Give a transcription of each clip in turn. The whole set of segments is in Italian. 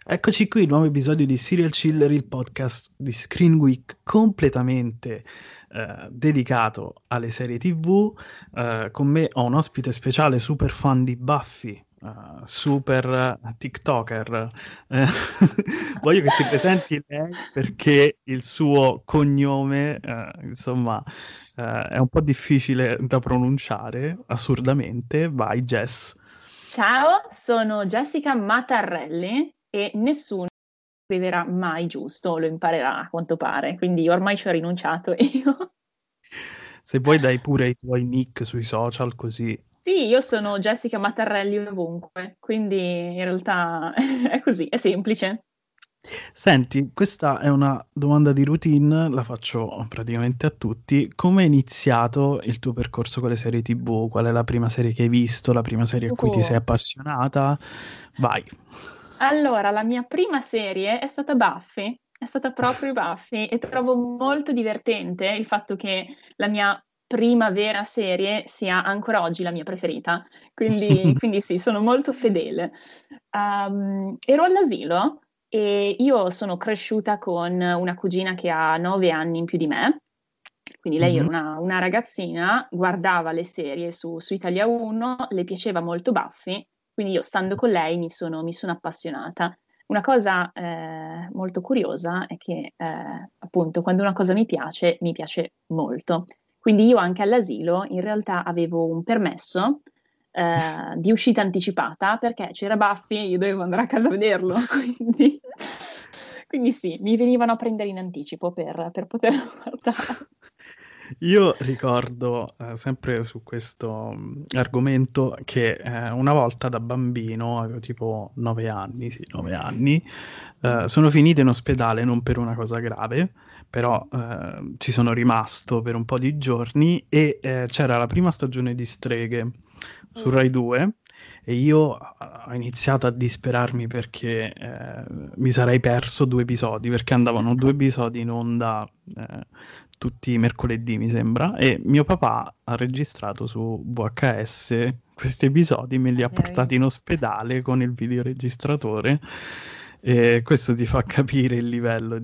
Eccoci qui, nuovo episodio di Serial Chiller, il podcast di Screen Week completamente dedicato alle serie TV. Con me ho un ospite speciale super fan di Buffy, super TikToker. Eh, Voglio che si presenti lei perché il suo cognome, insomma, è un po' difficile da pronunciare, assurdamente. Vai, Jess. Ciao, sono Jessica Mattarelli e nessuno scriverà mai giusto, lo imparerà a quanto pare, quindi ormai ci ho rinunciato io. Se vuoi dai pure i tuoi nick sui social così. Sì, io sono Jessica Mattarelli ovunque, quindi in realtà è così, è semplice. Senti, questa è una domanda di routine, la faccio praticamente a tutti. Come è iniziato il tuo percorso con le serie TV? Qual è la prima serie che hai visto, la prima serie a cui ti sei Oh. appassionata? Vai. Allora, la mia prima serie è stata Buffy, è stata proprio Buffy e trovo molto divertente il fatto che la mia prima vera serie sia ancora oggi la mia preferita, quindi sì, sono molto fedele. Ero all'asilo e io sono cresciuta con una cugina che ha 9 anni in più di me, quindi lei era Mhm. una ragazzina, guardava le serie su Italia 1, le piaceva molto Buffy, quindi io stando con lei mi sono appassionata. Una cosa molto curiosa è che appunto quando una cosa mi piace molto. Quindi io anche all'asilo in realtà avevo un permesso di uscita anticipata perché c'era Buffy e io dovevo andare a casa a vederlo, quindi sì, mi venivano a prendere in anticipo per poterlo guardare. Io ricordo, sempre su questo argomento, che una volta da bambino, avevo tipo 9 anni, sì, 9 anni, sono finito in ospedale non per una cosa grave, però ci sono rimasto per un po' di giorni e c'era la prima stagione di Streghe su Mm. Rai 2 e io ho iniziato a disperarmi perché mi sarei perso 2 episodi, perché andavano 2 episodi in onda tutti i mercoledì, mi sembra, e mio papà ha registrato su VHS questi episodi, me li ha Ok. portati in ospedale con il videoregistratore e questo ti fa capire il livello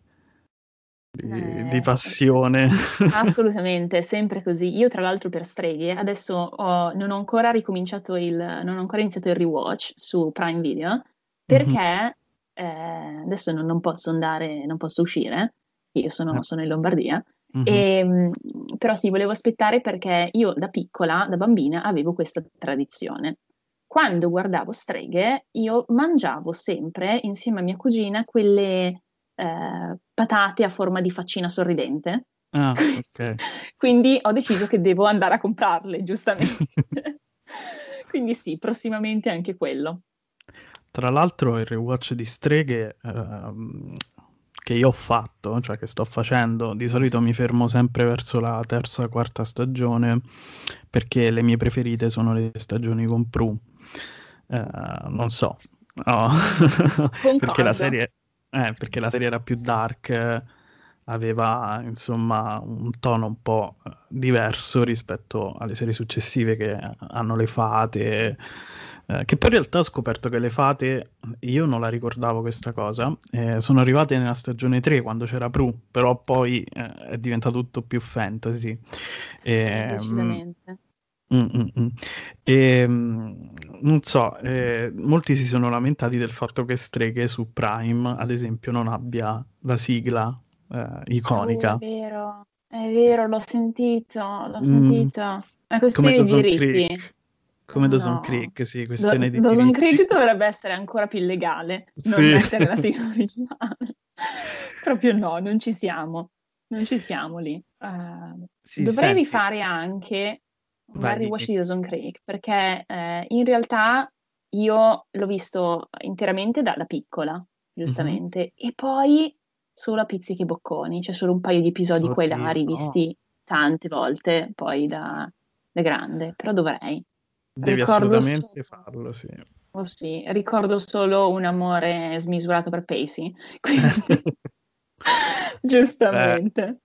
di Eh, s- passione. Assolutamente, è sempre così. Io, tra l'altro, per streghe, adesso non ho ancora non ho ancora iniziato il rewatch su Prime Video Mhm. perché adesso non posso andare, non posso uscire, io Eh, sono in Lombardia. mhm. Però sì, volevo aspettare perché io da piccola, da bambina, avevo questa tradizione. Quando guardavo streghe, io mangiavo sempre insieme a mia cugina quelle patate a forma di faccina sorridente. Ah, ok. Quindi ho deciso che devo andare a comprarle, giustamente. Quindi sì, prossimamente anche quello. Tra l'altro il rewatch di Streghe che io ho fatto, cioè che sto facendo, di solito mi fermo sempre verso la terza, quarta stagione perché le mie preferite sono le stagioni con Prue. Non so, no. perché la Concordo. serie, perché la serie era più dark, aveva insomma un tono un po' diverso rispetto alle serie successive che hanno le fate. Che poi in realtà ho scoperto che le fate, io non la ricordavo questa cosa, sono arrivate nella stagione 3 quando c'era Prue, però poi è diventato tutto più fantasy. Sì, Ehm, decisamente. mm, mm, mm. Non so, molti si sono lamentati del fatto che Streghe su Prime, ad esempio, non abbia la sigla Oh, iconica. è vero, l'ho sentito, l'ho Mm, sentito. È come questione di Dawson diritti. Creek. Come Dawson No. Creek, sì, questione di Dawson diritti. Creek dovrebbe essere ancora più illegale non Sì. mettere la sigla originale. Proprio no, non ci siamo. Non ci siamo lì. Sì, Dovrei senti, rifare anche un bel vai, rewatch dimmi. di Dawson Creek, perché in realtà io l'ho visto interamente da piccola, Mhm. giustamente, e poi solo a pizzichi e bocconi, c'è solo un paio di episodi qua e là Oddio, no. rivisti tante volte, poi da grande, però dovrei. Devi Ricordo solo, assolutamente farlo, sì. oh sì, ricordo solo un amore smisurato per Pacey, quindi Beh, giustamente.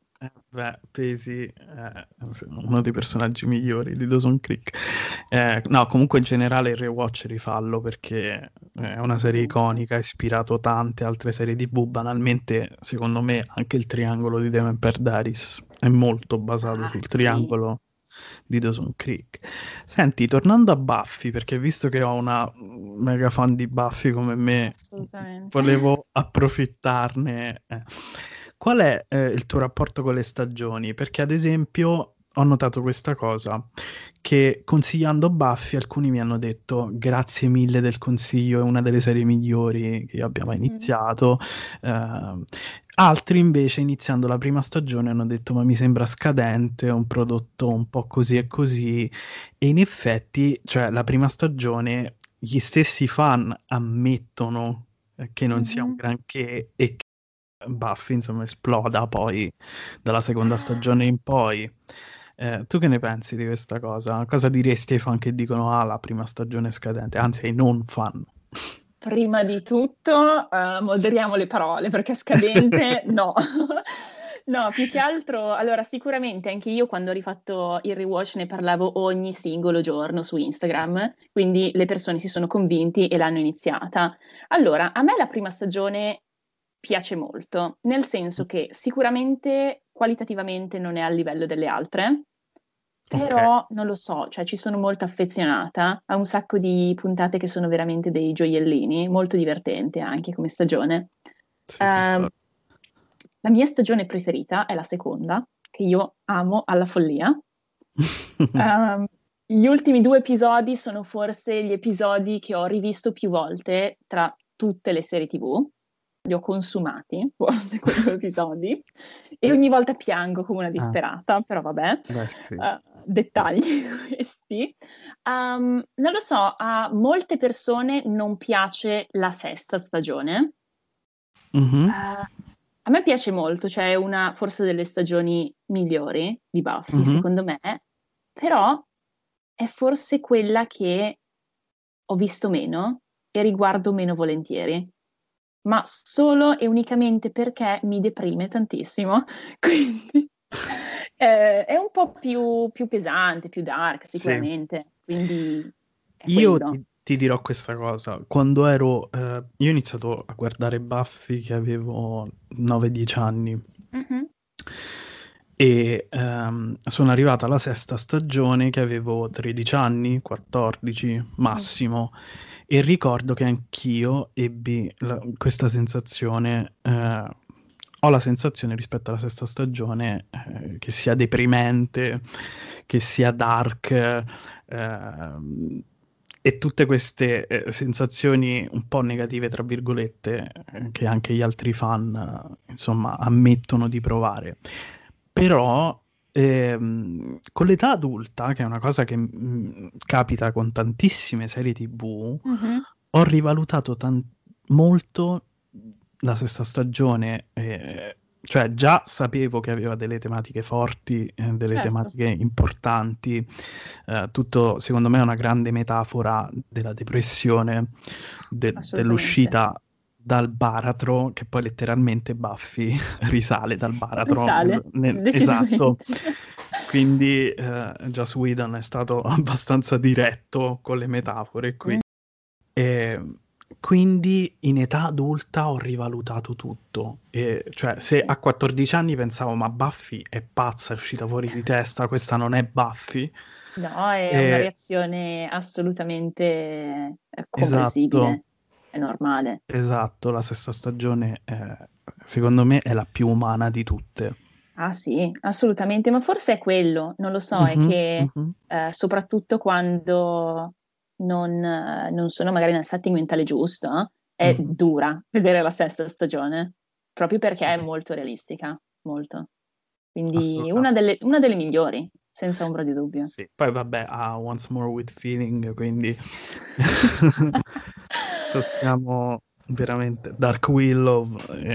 Beh, Pesi è uno dei personaggi migliori di Dawson Creek. No, comunque in generale il rewatch rifallo perché è una serie Assolutamente. iconica, ha ispirato tante altre serie TV. Banalmente, secondo me, anche il triangolo di Devon Daris è molto basato Ah, sul sì, triangolo di Dawson Creek. Senti, tornando a Buffy, perché visto che ho una mega fan di Buffy come me, assolutamente. volevo approfittarne. Qual è il tuo rapporto con le stagioni? Perché ad esempio ho notato questa cosa, che consigliando Buffy alcuni mi hanno detto grazie mille del consiglio, è una delle serie migliori che abbiamo Mhm. iniziato. Eh, Altri invece iniziando la prima stagione hanno detto ma mi sembra scadente, è un prodotto un po' così e così. E in effetti, cioè, la prima stagione, gli stessi fan ammettono che non sia un Mhm. granché e che Buffy, insomma, esploda poi dalla seconda stagione in poi. Tu che ne pensi di questa cosa? Cosa diresti ai fan che dicono ah, la prima stagione è scadente? Anzi, ai non fan. Prima di tutto, moderiamo le parole perché scadente no. No, più che altro, allora sicuramente anche io quando ho rifatto il rewatch ne parlavo ogni singolo giorno su Instagram, quindi le persone si sono convinti e l'hanno iniziata. Allora, a me la prima stagione piace molto, nel senso che sicuramente qualitativamente non è al livello delle altre, Ok, però non lo so, cioè ci sono molto affezionata, ha un sacco di puntate che sono veramente dei gioiellini, molto divertente anche come stagione. sì, Ehm, concordo. la mia stagione preferita è la seconda, che io amo alla follia. Ehm, gli ultimi due episodi sono forse gli episodi che ho rivisto più volte tra tutte le serie TV. Li ho consumati, forse quei due episodi, e ogni volta piango come una Ah, disperata, però vabbè, beh, sì. dettagli questi. Non lo so, a molte persone non piace la sesta stagione. Mhm, A me piace molto, cioè è una forse delle stagioni migliori di Buffy, mhm. secondo me, però è forse quella che ho visto meno e riguardo meno volentieri, ma solo e unicamente perché mi deprime tantissimo. Quindi è un po' più pesante, più dark Sì. sicuramente, quindi è Io quello. ti dirò questa cosa, quando io ho iniziato a guardare Buffy che avevo 9-10 anni Mhm. e sono arrivata alla sesta stagione che avevo 13 anni, 14 Mm. massimo, e ricordo che anch'io ebbi questa sensazione, ho la sensazione rispetto alla sesta stagione che sia deprimente, che sia dark, e tutte queste sensazioni un po' negative, tra virgolette, che anche gli altri fan, insomma, ammettono di provare. Però con l'età adulta, che è una cosa che capita con tantissime serie TV, Mhm. ho rivalutato molto la sesta stagione, cioè già sapevo che aveva delle tematiche forti, delle Certo, tematiche importanti, tutto secondo me è una grande metafora della depressione, assolutamente. dell'uscita dal baratro, che poi letteralmente Buffy risale dal baratro, Risale, esatto. decisamente. Quindi Joss Whedon è stato abbastanza diretto con le metafore qui. E quindi in età adulta ho rivalutato tutto. Cioè, Sì, se sì. a 14 anni pensavo, ma Buffy è pazza, è uscita fuori di testa, questa non è Buffy. No, è una E- reazione assolutamente esatto, comprensibile, è normale. esatto, la sesta stagione secondo me è la più umana di tutte. Ah sì, assolutamente, ma forse è quello, non lo so, è Mhm, che mhm, soprattutto quando non sono magari nel setting mentale giusto, è mhm. dura vedere la sesta stagione, proprio perché Sì, è molto realistica, molto. Quindi assolutamente. una delle migliori, senza ombra di dubbio. Sì, poi vabbè, ha Once More with Feeling, quindi possiamo veramente Dark Willow,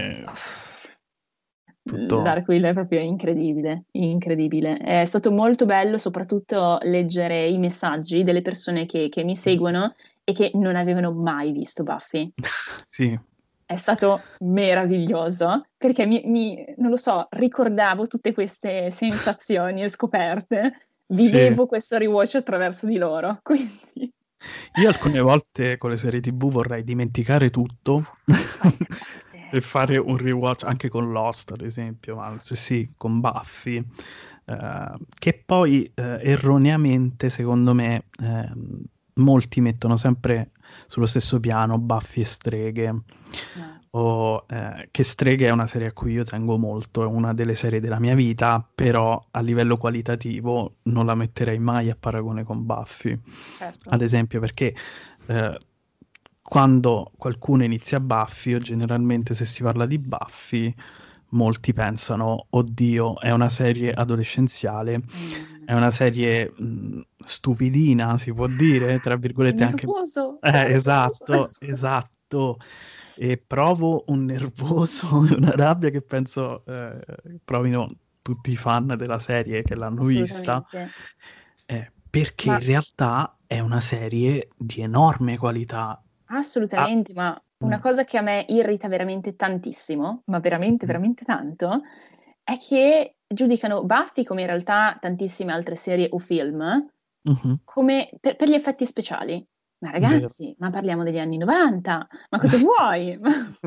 tutto. Dark Wheel è proprio incredibile, incredibile. È stato molto bello soprattutto leggere i messaggi delle persone che mi seguono e che non avevano mai visto Buffy. Sì, È stato meraviglioso perché non lo so, ricordavo tutte queste sensazioni e scoperte, Sì. vivevo questo rewatch attraverso di loro, quindi Io alcune volte con le serie TV vorrei dimenticare tutto fai da e parte. fare un rewatch anche con Lost, ad esempio, ma sì, sì, con Buffy, che poi erroneamente, secondo me, molti mettono sempre sullo stesso piano Buffy e Streghe. No, O, che Streghe è una serie a cui io tengo molto, è una delle serie della mia vita, però a livello qualitativo non la metterei mai a paragone con Buffy. certo. Ad esempio, perché eh, quando qualcuno inizia Buffy, o generalmente se si parla di Buffy, molti pensano, oddio, è una serie adolescenziale, è Mm. una serie stupidina, si può dire, tra È virgolette anche... nervoso, è nervoso. Esatto, esatto. E provo un nervoso e una rabbia che penso provino tutti i fan della serie che l'hanno vista, Assolutamente. perché Ma in realtà è una serie di enorme qualità. Ah, assolutamente, ma una mm, cosa che a me irrita veramente tantissimo, ma veramente, mhm, veramente tanto, è che giudicano Buffy, come in realtà tantissime altre serie o film, mhm, come per gli effetti speciali. Ma vero. ragazzi, ma parliamo degli anni 90, ma cosa vuoi?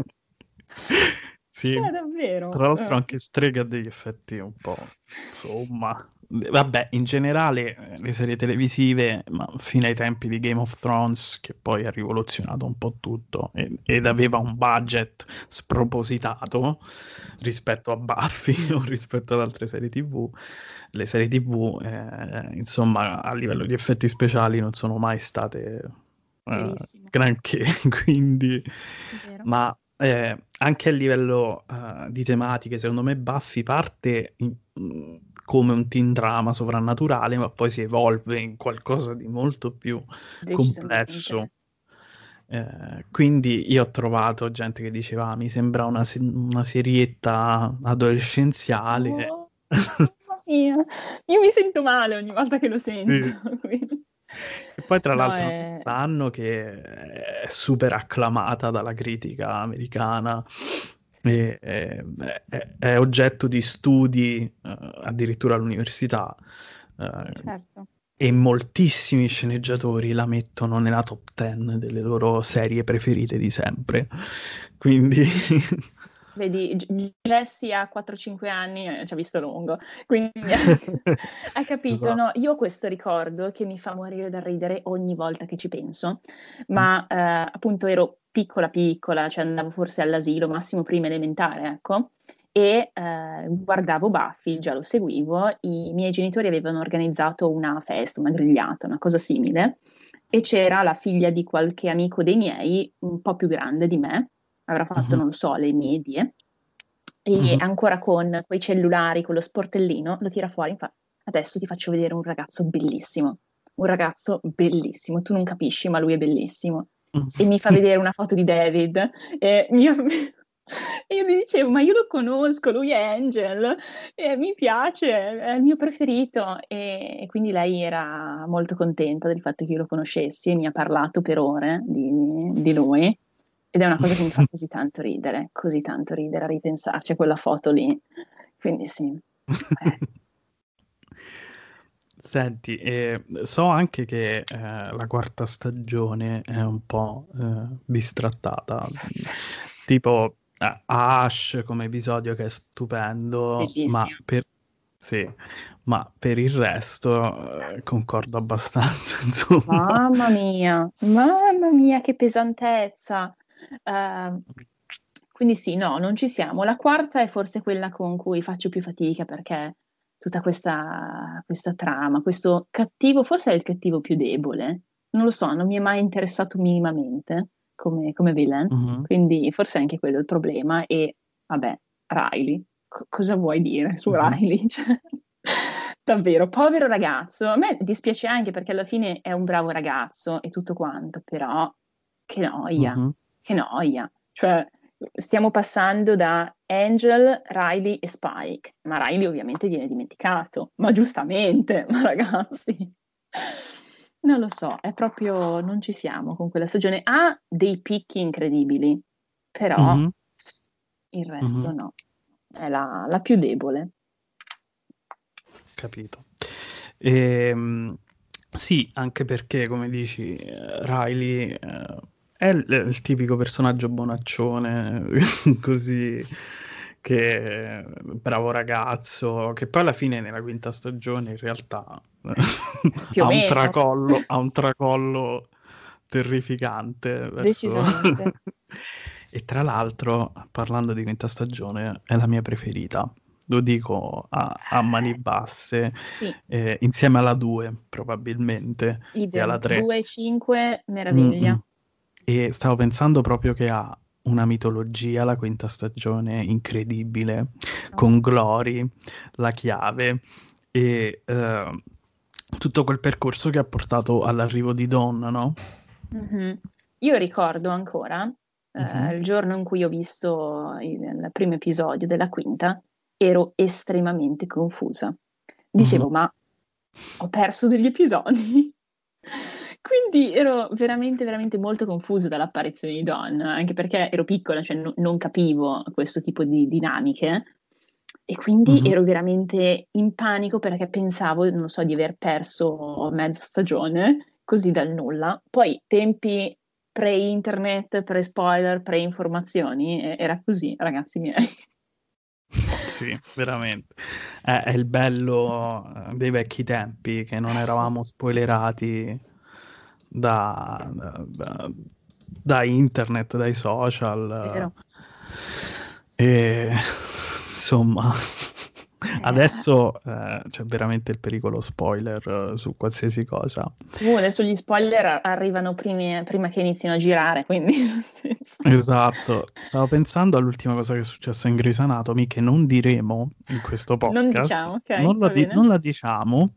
Sì, Cioè, davvero. tra l'altro anche Strega ha degli effetti un po', insomma, vabbè, in generale le serie televisive, ma fino ai tempi di Game of Thrones, che poi ha rivoluzionato un po' tutto ed aveva un budget spropositato rispetto a Buffy o rispetto ad altre serie TV, le serie TV, insomma, a livello di effetti speciali non sono mai state Verissimo, granché, quindi, vero? ma anche a livello di tematiche, secondo me Buffy parte come un teen drama sovrannaturale, ma poi si evolve in qualcosa di molto più complesso. Decisamente. Quindi io ho trovato gente che diceva: "Ah, mi sembra una serietta adolescenziale." Oh, mamma mia, io mi sento male ogni volta che lo sento. Sì. quindi- E poi tra No, l'altro non sanno che è super acclamata dalla critica americana, sì, e è oggetto di studi addirittura all'università, certo. e moltissimi sceneggiatori la mettono nella top 10 delle loro serie preferite di sempre. Quindi Vedi, Jessie ha 4-5 anni e ci ha visto lungo, quindi hai capito, esatto. no? Io ho questo ricordo che mi fa morire da ridere ogni volta che ci penso, ma appunto ero piccola piccola, cioè andavo forse all'asilo, massimo prima elementare, ecco, e guardavo Buffy, già lo seguivo, i miei genitori avevano organizzato una festa, una grigliata, una cosa simile, e c'era la figlia di qualche amico dei miei, un po' più grande di me, avrà fatto, Mhm, non lo so, le medie, e mhm. ancora con quei cellulari, con lo sportellino, lo tira fuori e fa, adesso ti faccio vedere un ragazzo bellissimo, tu non capisci, ma lui è bellissimo. E mi fa vedere una foto di David, e e io gli dicevo, ma io lo conosco, lui è Angel, e mi piace, è il mio preferito. E quindi lei era molto contenta del fatto che io lo conoscessi e mi ha parlato per ore di lui. Ed è una cosa che mi fa così tanto ridere a ripensarci a quella foto lì. Quindi sì. Senti, so anche che la quarta stagione è un po' bistrattata. Tipo Ash come episodio che è stupendo, Bellissimo. sì, ma per il resto concordo abbastanza, insomma. Mamma mia, che pesantezza. Eh, quindi sì, no, non ci siamo. La quarta è forse quella con cui faccio più fatica perché tutta questa trama, questo cattivo, forse è il cattivo più debole. Non lo so, non mi è mai interessato minimamente come villain, Mhm, quindi forse è anche quello il problema. E vabbè, Riley, cosa vuoi dire su mhm, Riley? Cioè, davvero, povero ragazzo. A me dispiace anche perché alla fine è un bravo ragazzo e tutto quanto, però che noia, mhm. che noia. Cioè, stiamo passando da Angel, Riley e Spike, ma Riley ovviamente viene dimenticato, ma giustamente, ma ragazzi. Non lo so, è proprio, non ci siamo con quella stagione. Ha dei picchi incredibili, però Mhm, il resto mhm, no, è la più debole. capito. Ehm, sì, anche perché, come dici, Riley è il tipico personaggio bonaccione, così, che bravo ragazzo, che poi alla fine nella quinta stagione in realtà Più o meno, ha un tracollo terrificante verso... decisamente. E tra l'altro, parlando di quinta stagione, è la mia preferita. Lo dico a mani basse, Sì, insieme alla 2 probabilmente e alla idem, 3. 2 e 5, Mm-mm. meraviglia. E stavo pensando proprio che ha una mitologia, la quinta stagione, incredibile, Non con so. Glory, la chiave e tutto quel percorso che ha portato all'arrivo di Dawn, no? Mhm. Io ricordo ancora Mhm, il giorno in cui ho visto il primo episodio della quinta, ero estremamente confusa. mhm. Dicevo, ma ho perso degli episodi? Quindi ero veramente, veramente molto confusa dall'apparizione di Dawn, anche perché ero piccola, cioè non capivo questo tipo di dinamiche. E quindi Mhm. ero veramente in panico perché pensavo, non so, di aver perso mezza stagione così dal nulla. Poi tempi pre-internet, pre-spoiler, pre-informazioni, era così, ragazzi miei. Sì, veramente. È il bello dei vecchi tempi, che non Sì, eravamo spoilerati da, da internet, dai social. vero. E insomma, Eh, adesso c'è veramente il pericolo spoiler su qualsiasi cosa. adesso gli spoiler arrivano prima che inizino a girare, quindi nel senso. Esatto, stavo pensando all'ultima cosa che è successa in Grey's Anatomy, che non diremo in questo Non podcast, diciamo, ok, va bene. non la diciamo,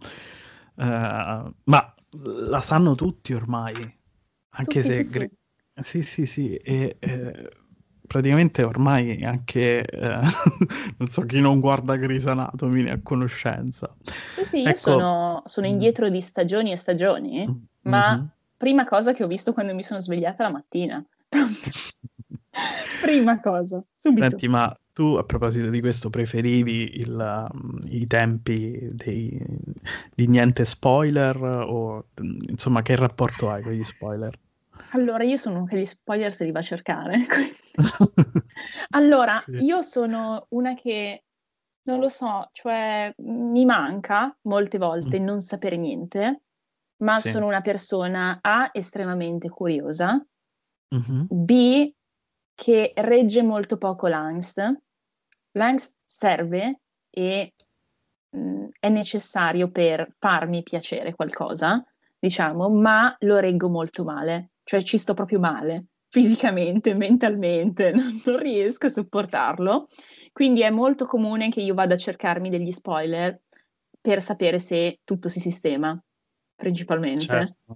ma la sanno tutti ormai, anche Tutti, se... tutti. Sì, sì, sì, e praticamente ormai anche, non so, chi non guarda Grey's Anatomy ne ha conoscenza. Sì, sì, io Ecco... sono mm, indietro di stagioni e stagioni, ma mhm. prima cosa che ho visto quando mi sono svegliata la mattina. Proprio. Prima cosa, subito. Senti, ma tu a proposito di questo preferivi i tempi di niente spoiler o insomma che rapporto hai con gli spoiler? Allora, io sono che gli spoiler se li va a cercare. Quindi. Allora, Sì. io sono una che, non lo so, cioè mi manca molte Mm, volte non sapere niente, ma sì. sono una persona A, estremamente curiosa, Mhm. B, che regge molto poco l'angst. L'angst serve e è necessario per farmi piacere qualcosa, diciamo, ma lo reggo molto male, cioè ci sto proprio male, fisicamente, mentalmente, non riesco a sopportarlo. Quindi è molto comune che io vada a cercarmi degli spoiler per sapere se tutto si sistema, principalmente. Certo.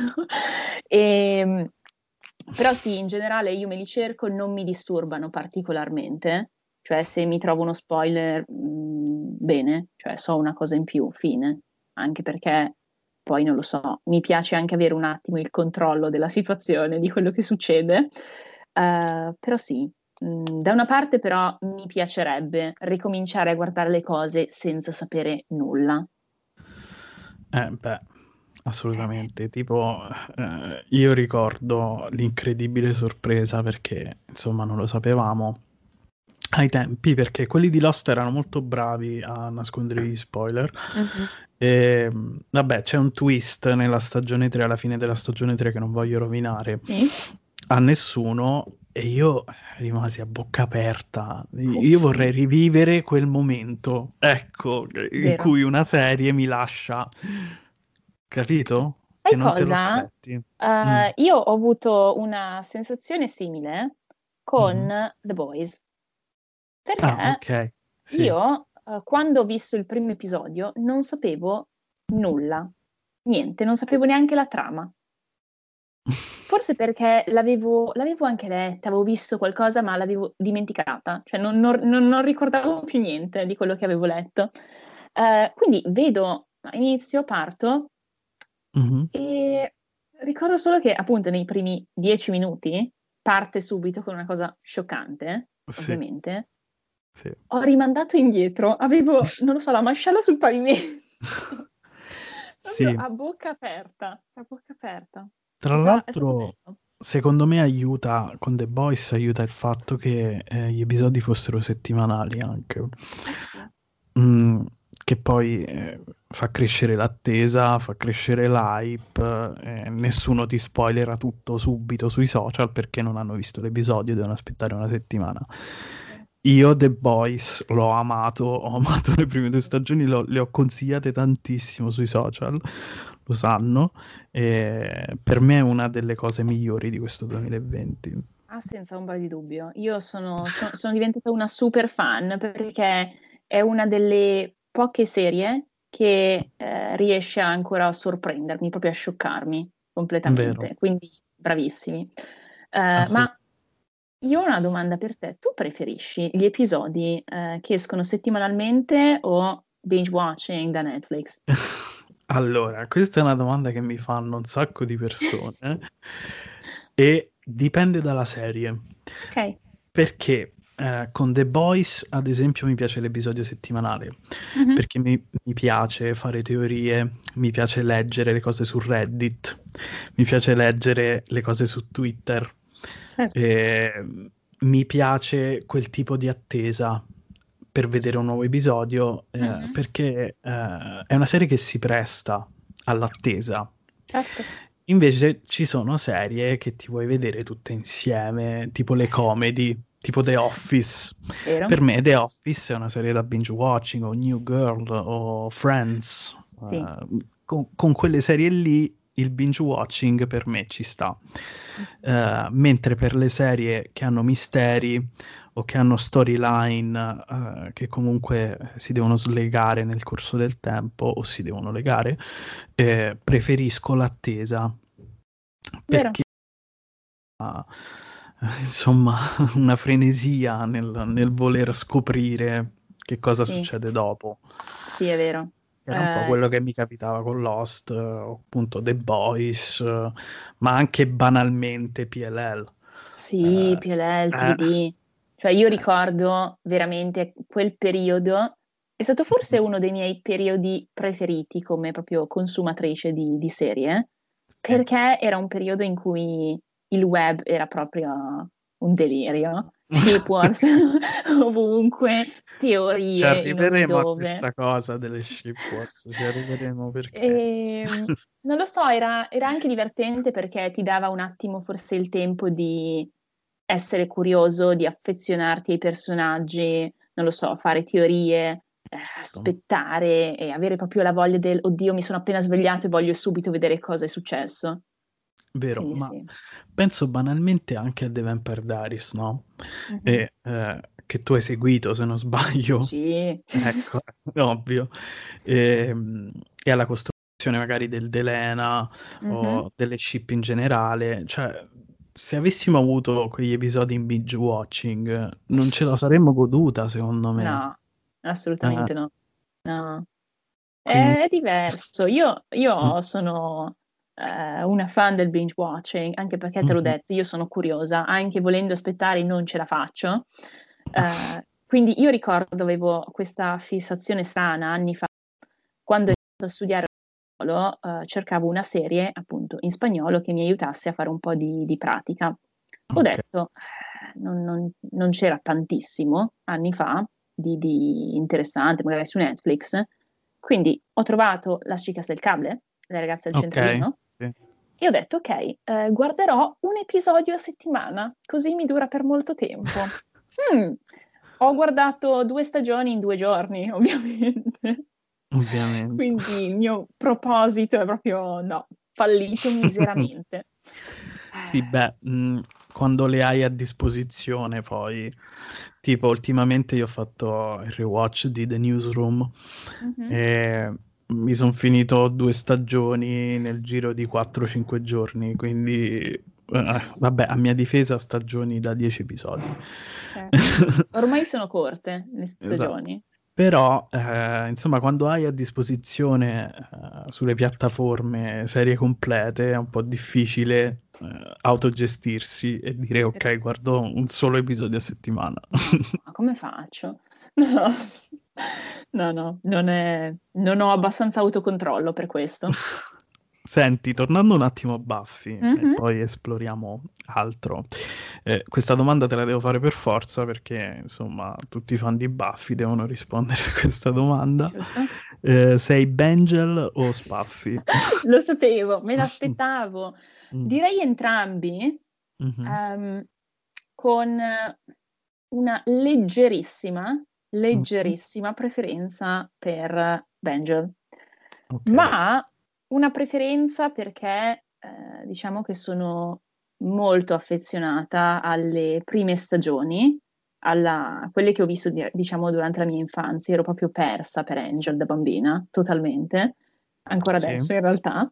E, però sì, in generale io me li cerco, non mi disturbano particolarmente, cioè se mi trovo uno spoiler, bene, cioè so una cosa in più, fine, anche perché poi non lo so, mi piace anche avere un attimo il controllo della situazione, di quello che succede. Però sì, da una parte però mi piacerebbe ricominciare a guardare le cose senza sapere nulla. Beh, assolutamente. Tipo, io ricordo l'incredibile sorpresa perché, insomma, non lo sapevamo ai tempi, perché quelli di Lost erano molto bravi a nascondere gli spoiler. Mhm. E, vabbè, c'è un twist nella stagione 3, alla fine della stagione 3, che non voglio rovinare Sì? a nessuno. E io rimasi a bocca aperta. Io vorrei Sì, rivivere quel momento, ecco, in vero. cui una serie mi lascia, capito? Sai Che non te lo cosa? aspetti. Mm. Io ho avuto una sensazione simile con Mhm. The Boys, Ah, perché ok. Sì. io, quando ho visto il primo episodio, non sapevo nulla, niente, non sapevo neanche la trama. Forse perché l'avevo anche letta, avevo visto qualcosa, ma l'avevo dimenticata, cioè non ricordavo più niente di quello che avevo letto. Quindi vedo, inizio, parto Mhm. e ricordo solo che appunto nei primi 10 minuti parte subito con una cosa scioccante, Sì, ovviamente. sì. Ho rimandato indietro, avevo, non lo so, la mascella sul pavimento. Proprio Sì. a bocca aperta, a bocca aperta. Tra È stato l'altro, bello. secondo me aiuta, con The Boys aiuta il fatto che gli episodi fossero settimanali anche. Sì. Mm, che poi fa crescere l'attesa, fa crescere l'hype, nessuno ti spoilerà tutto subito sui social perché non hanno visto l'episodio, devono aspettare una settimana. Vero. Io The Boys l'ho amato, ho amato le prime due stagioni, le ho consigliate tantissimo sui social, lo sanno, e per me è una delle cose migliori di questo 2020. Ah, senza ombra di dubbio. Io sono diventata una super fan perché è una delle poche serie che riesce ancora a sorprendermi, proprio a scioccarmi Vero, completamente. Quindi bravissimi. assolutamente. Ma io ho una domanda per te. Tu preferisci gli episodi che escono settimanalmente o binge watching da Netflix? Allora, questa è una domanda che mi fanno un sacco di persone e dipende dalla serie. Ok. Perché con The Boys, ad esempio, mi piace l'episodio settimanale, Mhm. perché mi piace fare teorie, mi piace leggere le cose su Reddit, mi piace leggere le cose su Twitter, Certo. e mi piace quel tipo di attesa per vedere un nuovo episodio, Mhm. perché è una serie che si presta all'attesa. Certo. Invece ci sono serie che ti vuoi vedere tutte insieme, tipo le comedy, tipo The Office. Vero? Per me The Office è una serie da binge watching, o New Girl, o Friends. Sì. Con quelle serie lì il binge watching per me ci sta. Mentre per le serie che hanno misteri o che hanno storyline che comunque si devono slegare nel corso del tempo o si devono legare, preferisco l'attesa Vero? perché insomma una frenesia nel voler scoprire che cosa Sì, succede dopo. sì, è vero. Era un po' quello che mi capitava con Lost, o appunto The Boys, ma anche banalmente PLL. Sì, Eh, PLL, eh, TVD. Cioè io eh, ricordo veramente quel periodo, è stato forse uno dei miei periodi preferiti come proprio consumatrice di serie, sì. perché era un periodo in cui il web era proprio un delirio, ship wars ovunque, Ci teorie in ogni arriveremo a dove. questa cosa delle ship wars, ci arriveremo perché... Non lo so, era anche divertente perché ti dava un attimo forse il tempo di essere curioso, di affezionarti ai personaggi, non lo so, fare teorie, aspettare e avere proprio la voglia del oddio, mi sono appena svegliato e voglio subito vedere cosa è successo. Vero, Quindi ma sì. penso banalmente anche a The Vampire Diaries, no? Mhm. E, che tu hai seguito, se non sbaglio, Sì. ecco, è ovvio. E alla costruzione magari del Delena Mhm. o delle ship in generale, cioè, se avessimo avuto quegli episodi in binge watching, non ce la saremmo goduta, secondo me. No, Eh, assolutamente no. No. quindi... È diverso. Io sono una fan del binge watching, anche perché te l'ho Mhm. detto, io sono curiosa, anche volendo aspettare non ce la faccio. Quindi io ricordo avevo questa fissazione strana anni fa, quando ho iniziato a studiare spagnolo, cercavo una serie appunto in spagnolo che mi aiutasse a fare un po' di pratica. Ho Ok, detto, non c'era tantissimo anni fa di interessante, magari su Netflix. Quindi ho trovato Las Chicas del Cable, le ragazze del ok, centralino, sì. e ho detto, ok, guarderò un episodio a settimana, così mi dura per molto tempo. Mm, Ho guardato 2 stagioni in 2 giorni, ovviamente. Ovviamente. Quindi il mio proposito è proprio no, fallito miseramente. Sì, beh, quando le hai a disposizione poi, tipo ultimamente io ho fatto il rewatch di The Newsroom Mhm. e mi sono finito 2 stagioni nel giro di 4-5 giorni, quindi vabbè, a mia difesa stagioni da 10 episodi. Certo. Ormai sono corte le Esatto. stagioni. Però, insomma, quando hai a disposizione, sulle piattaforme serie complete, è un po' difficile autogestirsi e dire ok, guardo un solo episodio a settimana. Ma come faccio? No, no, non ho abbastanza autocontrollo per questo. Senti, tornando un attimo a Buffy e Mhm, poi esploriamo altro. Questa domanda te la devo fare per forza perché, insomma, tutti i fan di Buffy devono rispondere a questa domanda. giusto? Sei Bangel o Spuffy? Lo sapevo, me l'aspettavo. Mm, Direi entrambi, mhm, ehm, con una mhm. leggerissima preferenza per Benjo. Ok, Ma una preferenza perché diciamo che sono molto affezionata alle prime stagioni, a quelle che ho visto, diciamo, durante la mia infanzia. Ero proprio persa per Angel da bambina, totalmente, ancora sì. adesso in realtà,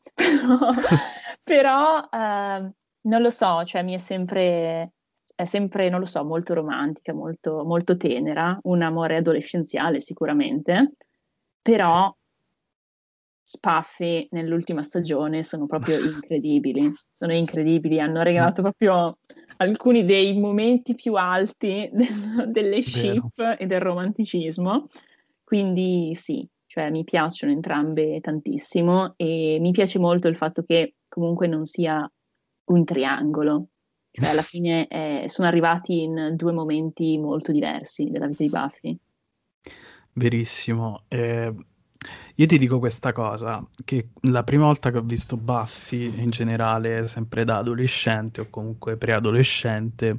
però non lo so, cioè è sempre, non lo so, molto romantica, molto, molto tenera, un amore adolescenziale sicuramente, Sì. però Spuffy nell'ultima stagione sono incredibili, hanno Mm, regalato proprio alcuni dei momenti più alti delle vero. ship e del romanticismo, quindi sì, cioè mi piacciono entrambe tantissimo e mi piace molto il fatto che comunque non sia un triangolo, cioè alla fine sono arrivati in due momenti molto diversi della vita di Buffy. Verissimo. Io ti dico questa cosa, che la prima volta che ho visto Buffy in generale, sempre da adolescente o comunque preadolescente,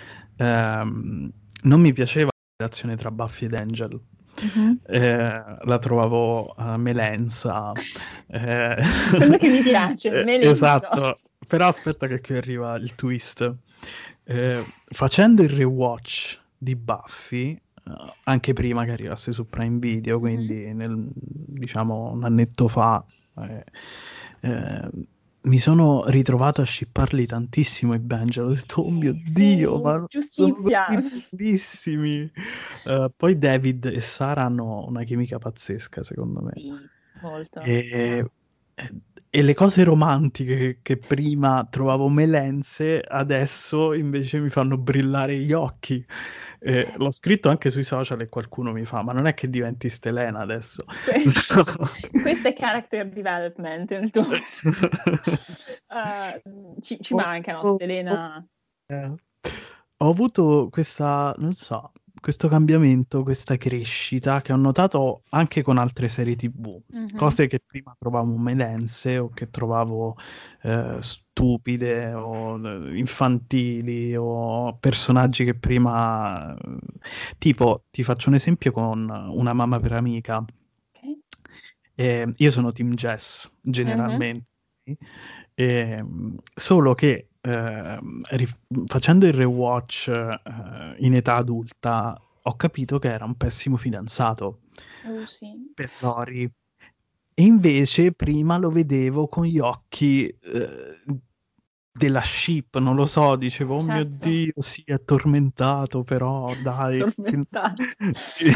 non mi piaceva la relazione tra Buffy ed Angel. Mhm. La trovavo melensa. eh, Quello che mi piace, melenso. esatto, però aspetta che qui arriva il twist. Facendo il rewatch di Buffy, anche prima che arrivasse su Prime Video, Mhm. quindi diciamo un annetto fa, eh, eh, mi sono ritrovato a shipparli tantissimo i Benji. Ho detto, oh mio Dio, Sì, ma sono giustizia. così bellissimi. Poi David e Sara hanno una chimica pazzesca, secondo me. Sì, molto. E, e le cose romantiche che prima trovavo melenze, adesso invece mi fanno brillare gli occhi. L'ho scritto anche sui social e qualcuno mi fa, ma non è che diventi Stelena adesso. Que- Questo è character development, il tuo. Ci Ho manca, no? avuto, Stelena. eh, ho avuto questa, non so, questo cambiamento, questa crescita che ho notato anche con altre serie TV, Mhm. cose che prima trovavo melense o che trovavo stupide o infantili o personaggi che prima... Tipo, ti faccio un esempio con Una mamma per amica. Ok. Io sono team Jess Mhm. generalmente, solo che facendo il rewatch in età adulta ho capito che era un pessimo fidanzato Sì, per Rory. E invece prima lo vedevo con gli occhi della ship, non lo so, dicevo, oh mio certo, Dio, sì, è tormentato, però dai. tormentata. Sì.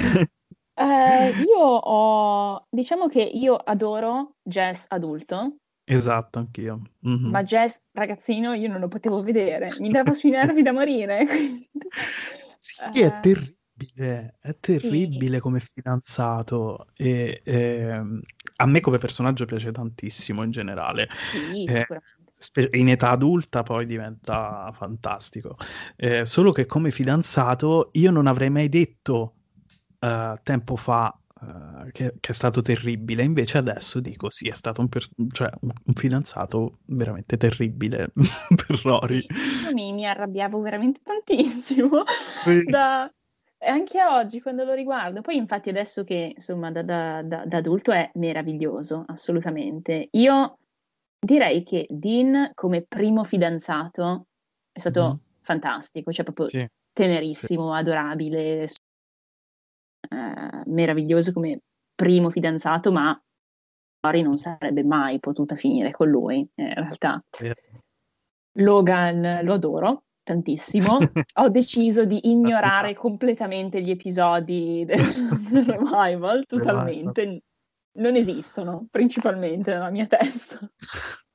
Diciamo che io adoro Jazz adulto, Esatto, anch'io. ma Mhm. Jazz ragazzino io non lo potevo vedere, mi dava sui nervi da morire. Quindi, Sì, eh, è sì, terribile come fidanzato e a me come personaggio piace tantissimo in generale. sì, Eh, sicuramente. in età adulta poi diventa fantastico. Solo che come fidanzato io non avrei mai detto tempo fa che è stato terribile, invece adesso dico sì, è stato cioè, un fidanzato veramente terribile per Rory. Sì, io mi arrabbiavo veramente tantissimo Sì. da- e anche oggi quando lo riguardo. Poi infatti adesso che insomma da adulto è meraviglioso, assolutamente. Io direi che Dean come primo fidanzato è Mhm. stato fantastico, cioè proprio Sì, sì. tenerissimo, adorabile, meraviglioso come primo fidanzato, ma Mari non sarebbe mai potuta finire con lui, in realtà. Vero. Logan lo adoro tantissimo. Ho deciso di ignorare Admirato. completamente gli episodi del Revival, Revival. totalmente. Non esistono, principalmente nella mia testa.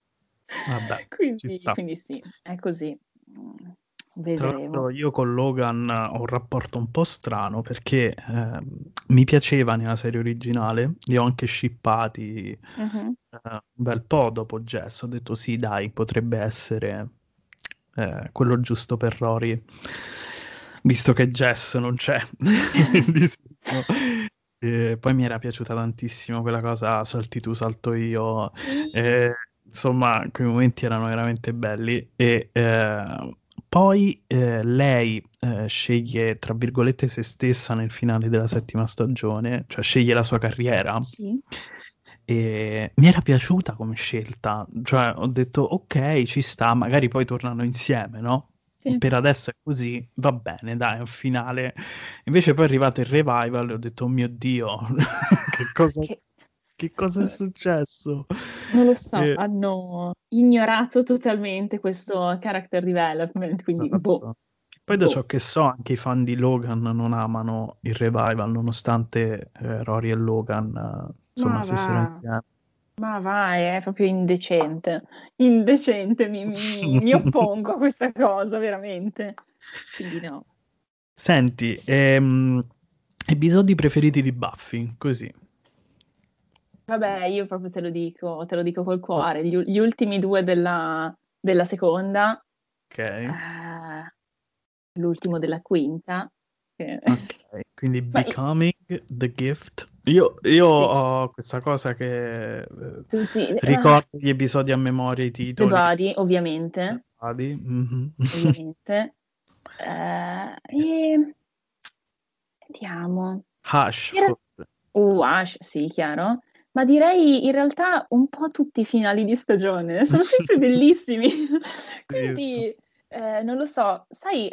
Vabbè, ci Quindi, sta. quindi sì, è così. Tra Vedremo. l'altro io con Logan ho un rapporto un po' strano perché mi piaceva nella serie originale, li ho anche shippati Mhm. un bel po' dopo Jess, ho detto sì dai, potrebbe essere quello giusto per Rory, visto che Jess non c'è. Quindi sì, no. E poi mi era piaciuta tantissimo quella cosa, salti tu, salto io. Sì. E, insomma, quei momenti erano veramente belli. E poi lei sceglie, tra virgolette, se stessa nel finale della settima stagione, cioè sceglie la sua carriera. Sì, E mi era piaciuta come scelta, cioè ho detto ok, ci sta, magari poi tornano insieme, no? sì. Per adesso è così, va bene, dai, è un finale. Invece poi è arrivato il revival e ho detto, oh mio Dio, che cosa, Che... che cosa è successo? Non lo so, E- hanno ignorato totalmente questo character development, quindi boh, Esatto. Poi da boh. ciò che so, anche i fan di Logan non amano il revival, nonostante Rory e Logan, insomma, Ma stessero va, insieme. ma vai, è proprio indecente. Indecente, mi oppongo a questa cosa, veramente. Quindi no. Senti, episodi preferiti di Buffy, così. Vabbè, io proprio te lo dico col cuore. Gli ultimi due della seconda, Ok, eh, l'ultimo della quinta. che- ok, quindi Ma Becoming, The Gift. Io sì, ho questa cosa che tutti. ricordo gli episodi a memoria, i The titoli. Body, ovviamente, Mhm. ovviamente. E vediamo. Hush, Era- forse. Ash, sì, chiaro. Ma direi in realtà un po' tutti i finali di stagione. Sono sempre bellissimi. Sì, sì. Quindi, non lo so, sai,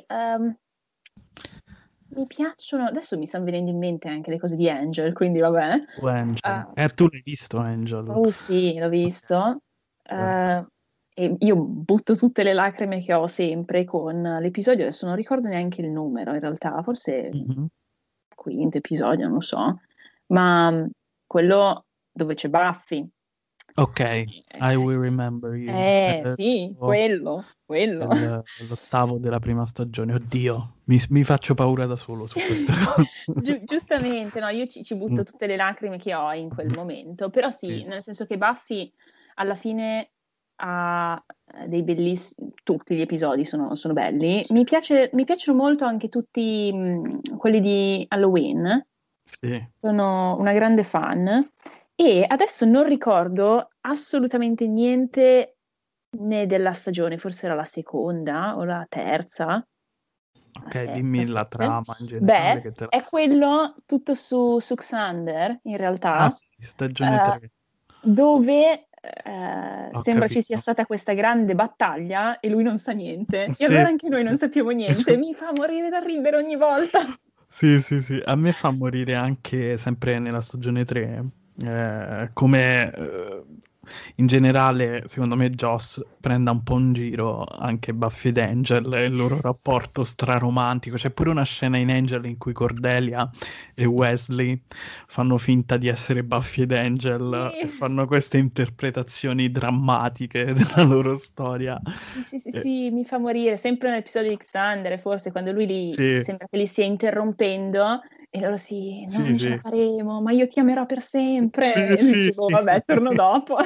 mi piacciono. Adesso mi stanno venendo in mente anche le cose di Angel, quindi vabbè. Tu Angel. Eh, Tu l'hai visto, Angel? oh sì, l'ho Ok, visto. perfetto. E io butto tutte le lacrime che ho sempre con l'episodio, adesso non ricordo neanche il numero in realtà, forse Mhm. quinto episodio, non lo so, ma quello dove c'è Buffy. Ok, I Will Remember You. Sì, L'ottavo della prima stagione. Oddio, mi faccio paura da solo su queste cose. Giustamente, no, io ci butto Mm. tutte le lacrime che ho in quel momento, però Sì, sì, sì. nel senso che Buffy alla fine ha dei bellissimi, tutti gli episodi sono belli. Sì. Mi piacciono molto anche tutti quelli di Halloween, Sì. sono una grande fan e adesso non ricordo assolutamente niente né della stagione, forse era la seconda o la terza. La Ok, terza dimmi la forse. trama in generale Beh, che te la... è quello tutto su Xander, in Ah realtà, sì, stagione eh, 3. dove Ho sembra ci sia capito. stata questa grande battaglia e lui non sa niente. E Sì, allora anche sì, noi non sì. sappiamo niente. Mi fa morire da ridere ogni volta. Sì, sì, sì, a me fa morire anche sempre nella stagione 3, come in generale, secondo me, Joss prenda un po' in giro anche Buffy ed Angel e il loro rapporto straromantico. C'è pure una scena in Angel in cui Cordelia e Wesley fanno finta di essere Buffy ed Angel e Sì. fanno queste interpretazioni drammatiche della loro storia. Sì, sì, sì, Eh, sì, mi fa morire. Sempre nell'episodio di Xander, forse quando lui sì, sembra che li stia interrompendo e loro no, sì, non ce la sì, faremo, ma io ti amerò per sempre. sì, E lui sì, dice, boh, sì. vabbè, torno dopo.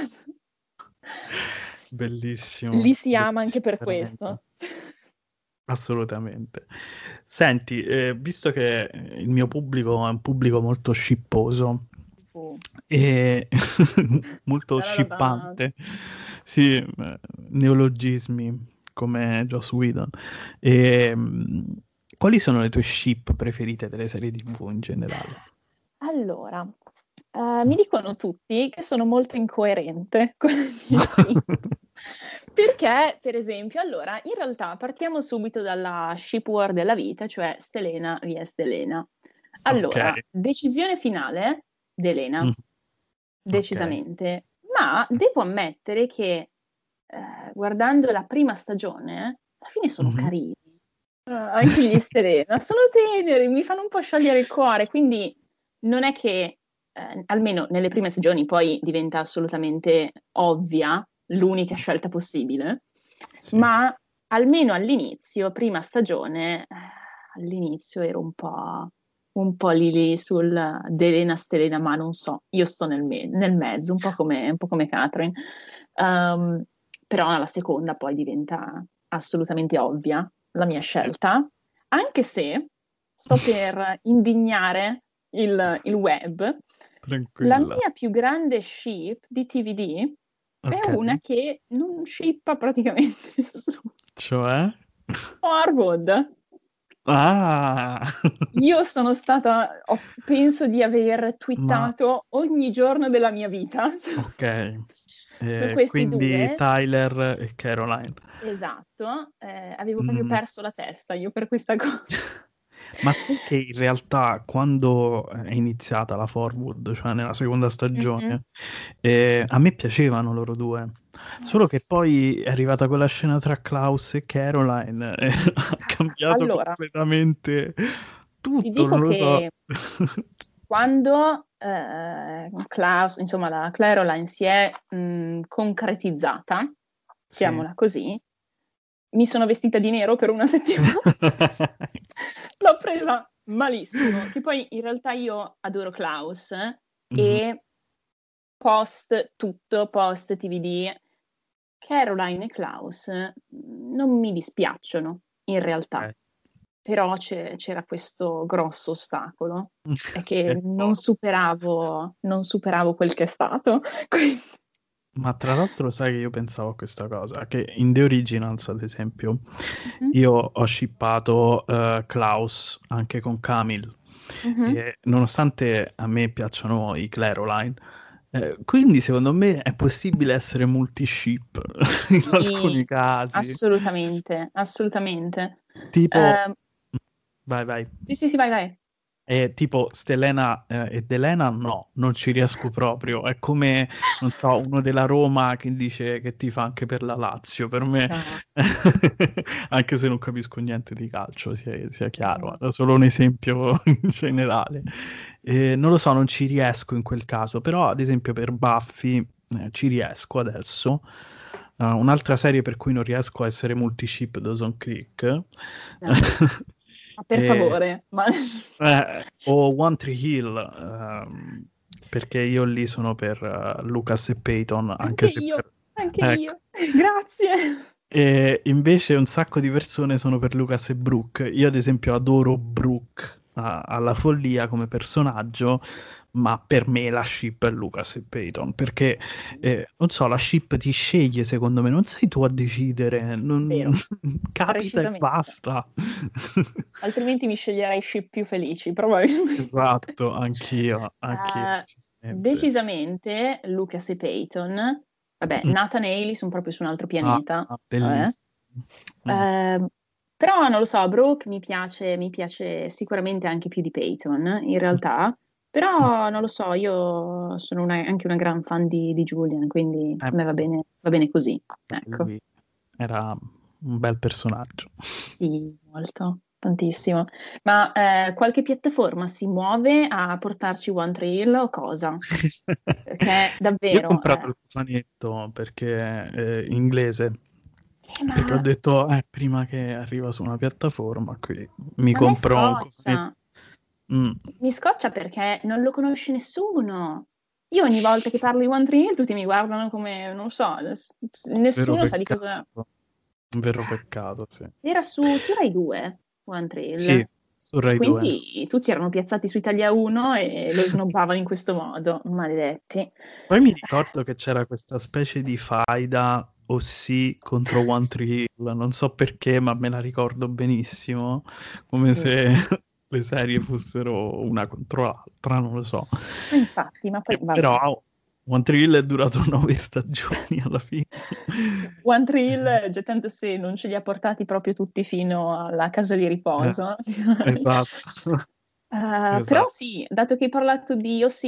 Li Bellissimo, si ama anche bellissimo, per veramente, questo. assolutamente. Senti, visto che il mio pubblico è un pubblico molto scipposo Oh, e molto da-da-da-da. scippante, sì, neologismi come Joss Whedon, e, quali sono le tue ship preferite delle serie TV in generale? Allora, mi dicono tutti che sono molto incoerente con le mie ship. Perché, per esempio, allora, in realtà partiamo subito dalla ship war della vita, cioè Stelena vs Stelena. Ok, Allora, decisione finale d'Elena, mm, ok. decisamente, ma devo ammettere che guardando la prima stagione, alla fine sono Mhm. carini. Anche gli Stelena sono teneri, mi fanno un po' sciogliere il cuore, quindi non è che, almeno nelle prime stagioni, poi diventa assolutamente ovvia l'unica scelta possibile, Sì. ma almeno all'inizio, prima stagione, all'inizio ero un po' lì sul Delena Stelena, ma non so, io sto nel mezzo, un po' come Catherine. Um, Però la seconda poi diventa assolutamente ovvia la mia scelta, anche se sto per indignare il web. La Tranquilla. mia più grande ship di TVD è Ok. una che non shippa praticamente nessuno. Cioè? Harwood. Ah! Io sono stata, penso di aver Ma twittato ogni giorno della mia vita ok. su questi Quindi due. Tyler e Caroline. Esatto, avevo proprio Mm. perso la testa io per questa cosa. Ma sai che in realtà quando è iniziata la Forward, cioè nella seconda Mhm. stagione, a me piacevano loro due, solo che poi è arrivata quella scena tra Klaus e Caroline e ha cambiato Allora, completamente ti tutto, dico non lo so. che quando Klaus, insomma la Caroline si è concretizzata, Sì. chiamiamola così, mi sono vestita di nero per una settimana. L'ho presa malissimo, che poi in realtà io adoro Klaus Mhm. e post tutto, post TVD, Caroline e Klaus non mi dispiacciono in realtà, Ok. però c'era questo grosso ostacolo, è che Che cosa? non superavo quel che è stato. Quindi... Ma tra l'altro sai che io pensavo a questa cosa, che in The Originals, ad esempio, Mhm, io ho shippato Klaus anche con Camille, mhm. e nonostante a me piacciono i Claroline, quindi secondo me è possibile essere multi-ship in Sì, alcuni casi. assolutamente, assolutamente. Tipo, Ehm, vai, vai. sì, sì, sì, vai, vai. Tipo Stelena e Delena no, non ci riesco proprio. È come, non so, uno della Roma che dice che ti fa anche per la Lazio. Per me, No, anche se non capisco niente di calcio, sia chiaro, no. era solo un esempio in generale. Non lo so, non ci riesco in quel caso, però ad esempio per Buffy ci riesco adesso. Un'altra serie per cui non riesco a essere multi-ship Dawson Creek. No. Ma per E- favore, ma... o One Tree Hill, perché io lì sono per Lucas e Peyton, Anche anche se io, anche Ecco. io. Grazie. E invece un sacco di persone sono per Lucas e Brooke. Io ad esempio adoro Brooke alla follia come personaggio, ma per me la ship è Lucas e Peyton, perché non so, la ship ti sceglie secondo me, non sei tu a decidere, Vero, capita e precisamente. basta. Altrimenti mi sceglierei ship più felici, probabilmente. Esatto, anch'io, decisamente. Decisamente Lucas e Peyton. Vabbè, Mm. Nathan e Hailey sono proprio su un altro Ah, pianeta. Vabbè. bellissimo. Mm. Eh, Però non lo so, Brooke mi piace sicuramente anche più di Peyton, in realtà. Mm. Però non lo so, io sono anche una gran fan di Julian, quindi Eh, a me va bene così. Ecco. lui era un bel personaggio. Sì, molto, tantissimo. Ma qualche piattaforma si muove a portarci One Trail o cosa? Perché Io ho davvero, comprato il cofanetto perché inglese, perché ho ma, detto, prima che arriva su una piattaforma, qui mi ma a me compro un cofanetto. scoccia. Mm, Mi scoccia perché non lo conosce nessuno. Io ogni volta che parlo di One Tree Hill tutti mi guardano come, non so, vero nessuno sa di cosa... peccato, un vero peccato, sì. Era su Rai 2, One Tree Sì, Hill. su Rai 2. Quindi tutti erano piazzati su Italia 1 e lo snobbavano in questo modo, maledetti. Poi mi ricordo che c'era questa specie di faida OC contro One Tree Hill, non so perché, ma me la ricordo benissimo, come Sì. se le serie fossero una contro l'altra, non lo so. Ma infatti, ma poi vabbè. Però One Tree Hill è durato 9 stagioni alla fine. One Tree Hill, già tanto se non ce li ha portati proprio tutti fino alla casa di Eh, riposo. esatto, Però esatto. sì, dato che hai parlato di OC,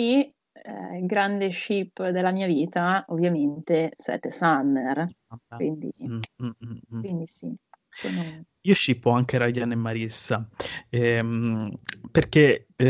grande ship della mia vita, ovviamente Sette Summer. Vabbè. Quindi, Mm, mm, mm, mm. quindi sì, sono... Io shippo anche Ryan e Marissa, ehm, perché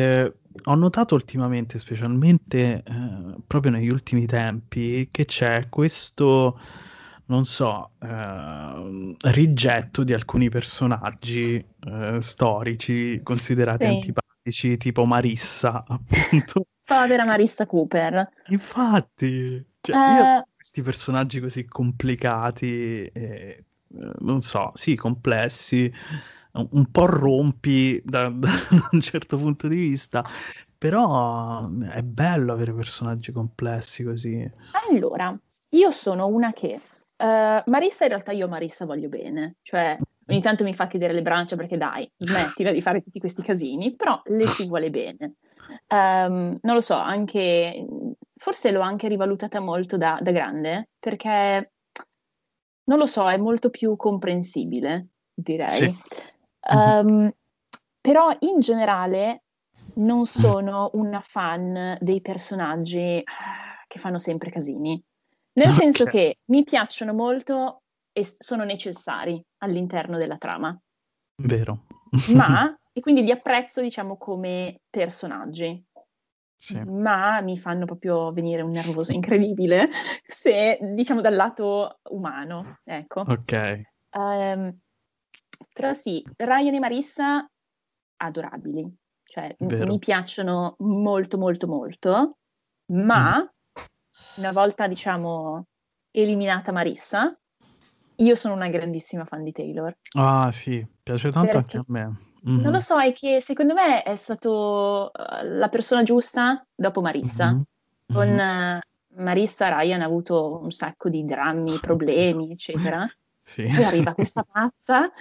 Ho notato ultimamente, specialmente proprio negli ultimi tempi, che c'è questo, non so, rigetto di alcuni personaggi storici considerati Sì. antipatici, tipo Marissa, appunto. Povera Marissa Cooper. Infatti, cioè, io Eh, questi personaggi così complicati, non so, sì, complessi, un po' rompi da un certo punto di vista, però è bello avere personaggi complessi così. allora, io sono una che Marissa, in realtà io a Marissa voglio bene, cioè ogni tanto mi fa chiedere le braccia perché dai, smettila di fare tutti questi casini, però le si vuole bene. Non lo so, anche, forse l'ho anche rivalutata molto da grande, perché non lo so, è molto più comprensibile, Sì. direi. Mhm. Ehm, Però in generale non sono una fan dei personaggi che fanno sempre casini. Nel senso Ok, che mi piacciono molto e sono necessari all'interno della trama, vero. e quindi li apprezzo, diciamo, come personaggi, Sì. ma mi fanno proprio venire un nervoso incredibile se, diciamo, dal lato umano, ecco. Ok, Ehm, Però sì, Ryan e Marissa adorabili, cioè mi vero. piacciono molto molto molto, Mhm. ma una volta, diciamo, eliminata Marissa, io sono una grandissima fan di Taylor, Ah, sì, piace tanto anche a perché me. non lo Mhm. so, è che secondo me è stato la persona giusta dopo Marissa. Mhm. Con Mhm. Marissa Ryan ha avuto un sacco di drammi, Oddio. problemi, eccetera. Sì. Poi arriva questa pazza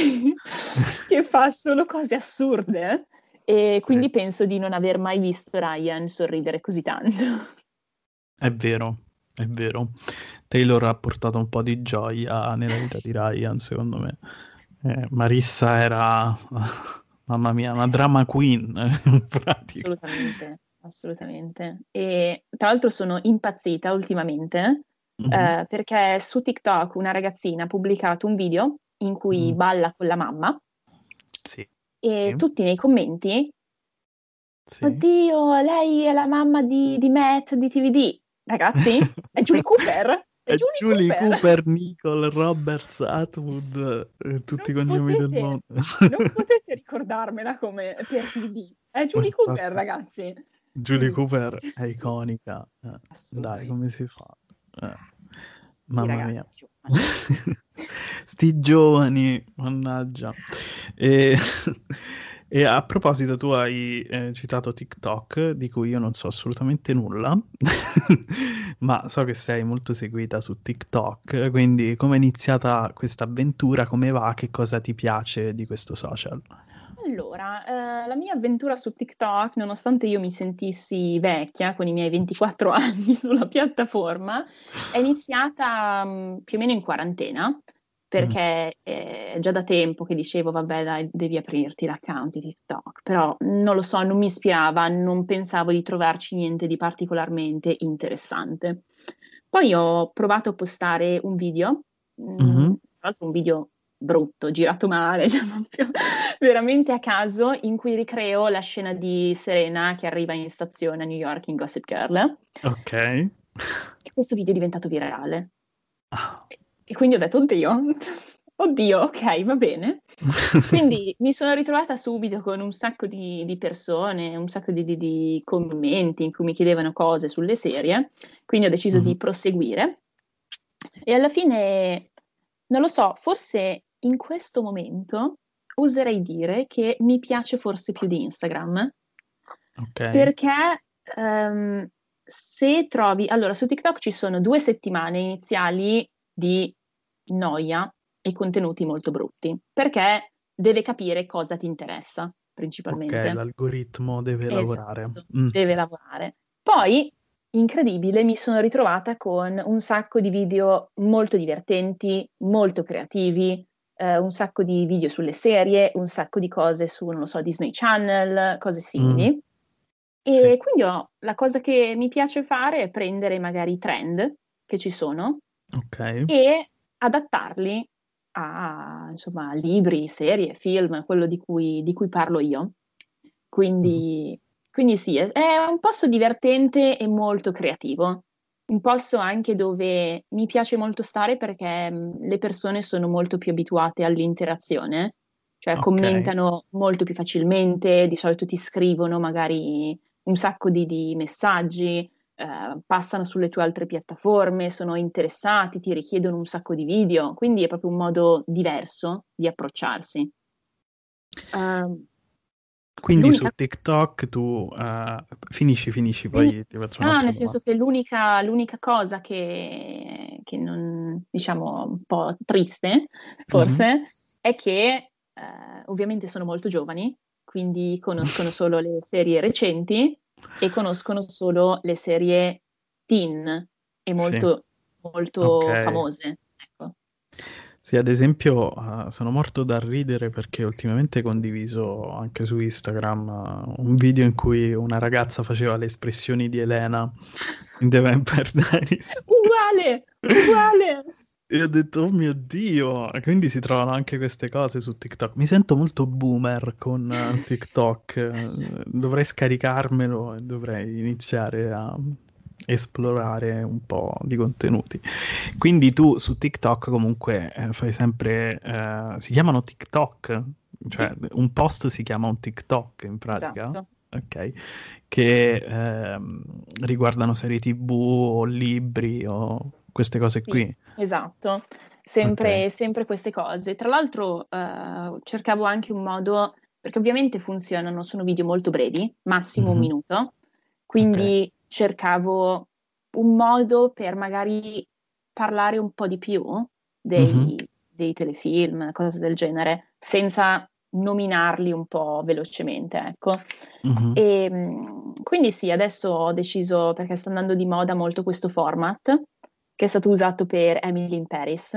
che fa solo cose assurde e Sì. quindi penso di non aver mai visto Ryan sorridere così tanto. È vero, è vero. Taylor ha portato un po' di gioia nella vita di Ryan, secondo me. Marissa era, mamma mia, una drama queen, in pratica. Assolutamente, assolutamente. E tra l'altro sono impazzita ultimamente Mhm. perché su TikTok una ragazzina ha pubblicato un video in cui Mm. balla con la mamma Sì, e sì, tutti nei commenti, sì. oddio, lei è la mamma di Matt di TVD. Ragazzi, è Julie Cooper! È È Julie Julie Cooper! Cooper, Nicole, Roberts, Atwood, tutti Non i cognomi del potete, mondo. non potete ricordarmela come per TVD. È Ma Julie Cooper, infatti, ragazzi. Julie Quindi sì. Cooper è iconica. Dai, come Assolutamente. si fa? Eh, I mamma ragazzi mia. giovani. Sti giovani, mannaggia. E, e a proposito, tu hai citato TikTok, di cui io non so assolutamente nulla, ma so che sei molto seguita su TikTok, quindi come è iniziata questa avventura, come va, che cosa ti piace di questo social? Allora, la mia avventura su TikTok, nonostante io mi sentissi vecchia con i miei 24 anni sulla piattaforma, è iniziata più o meno in quarantena, Mm, perché è già da tempo che dicevo, vabbè, dai, devi aprirti l'account di TikTok, però non lo so, non mi ispirava, non pensavo di trovarci niente di particolarmente interessante. Poi ho provato a postare un video, mhm. tra l'altro un video brutto, girato male, cioè proprio veramente a caso, in cui ricreo la scena di Serena che arriva in stazione a New York in Gossip Girl. Ok. E questo video è diventato virale. Ah. E quindi ho detto, oddio, oddio, ok, va bene. Quindi mi sono ritrovata subito con un sacco di persone, un sacco di commenti in cui mi chiedevano cose sulle serie, quindi ho deciso Mhm. di proseguire. E alla fine, non lo so, forse in questo momento oserei dire che mi piace forse più di Instagram, Ok. perché se trovi, allora su TikTok ci sono 2 settimane iniziali di noia e contenuti molto brutti, perché deve capire cosa ti interessa Ok, principalmente. l'algoritmo deve lavorare. Esatto, Mm. deve lavorare. Poi, incredibile, mi sono ritrovata con un sacco di video molto divertenti, molto creativi, un sacco di video sulle serie, un sacco di cose su, non lo so, Disney Channel, cose Mm. simili. Sì, E quindi la cosa che mi piace fare è prendere magari i trend che ci sono ok. e adattarli a, insomma, libri, serie, film, quello di cui parlo io. Mhm. Quindi Quindi sì, è un posto divertente e molto creativo. Un posto anche dove mi piace molto stare perché le persone sono molto più abituate all'interazione, cioè Ok. commentano molto più facilmente, di solito ti scrivono magari un sacco di messaggi, passano sulle tue altre piattaforme, sono interessati, ti richiedono un sacco di video, quindi è proprio un modo diverso di approcciarsi. Ehm, Quindi su l'unica TikTok tu finisci, Quindi- poi ti faccio No, un'altra nel domanda. senso che l'unica cosa che non, diciamo, un po' triste, Mhm. forse, è che ovviamente sono molto giovani, quindi conoscono solo le serie recenti e conoscono solo le serie teen e Sì, molto ok. famose. Ecco. Sì, ad esempio, sono morto da ridere perché ultimamente ho condiviso anche su Instagram, un video in cui una ragazza faceva le espressioni di Elena in The Vampire Diaries. Uguale, uguale! E ho detto, oh mio Dio! E quindi si trovano anche queste cose su TikTok. Mi sento molto boomer con TikTok. Dovrei scaricarmelo e dovrei iniziare a esplorare un po' di contenuti. Quindi tu su TikTok comunque fai sempre... si chiamano TikTok? Cioè, Sì, un post si chiama un TikTok in pratica? esatto. Ok. Che riguardano serie TV o libri o queste cose Sì, qui. esatto, Ok. sempre queste cose. Tra l'altro cercavo anche un modo, perché ovviamente funzionano, sono video molto brevi, massimo un Mhm. minuto, Ok. quindi cercavo un modo per magari parlare un po' di più Mhm. dei telefilm, cose del genere, senza nominarli un po' velocemente, ecco. Mhm. E quindi sì, adesso ho deciso, perché sta andando di moda molto questo format, che è stato usato per Emily in Paris,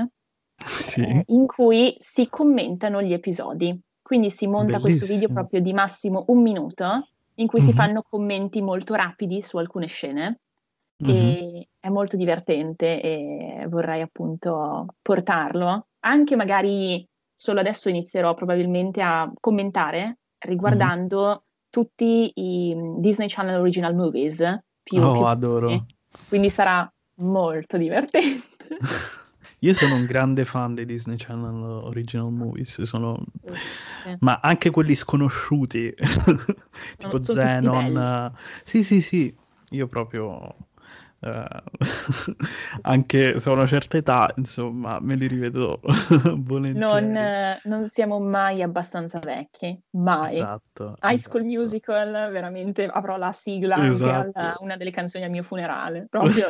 Sì, in cui si commentano gli episodi. Quindi si monta questo video bellissimo. proprio di massimo un minuto, in cui si Mhm. fanno commenti molto rapidi su alcune scene Mhm. e è molto divertente e vorrei appunto portarlo. Anche magari solo adesso inizierò probabilmente a commentare Mhm. riguardando tutti i Disney Channel Original Movies Oh, più famosi. adoro. Quindi sarà molto divertente. Io sono un grande fan dei Disney Channel Original Movies, Sì, sì. ma anche quelli sconosciuti, tipo Sono tutti Zenon. belli. Sì, sì, sì, io proprio, eh, anche se ho una certa età, insomma, me li rivedo volentieri. Non siamo mai abbastanza vecchi, mai. Esatto, High School esatto, Musical, veramente avrò la sigla anche a esatto. una delle canzoni al mio funerale, proprio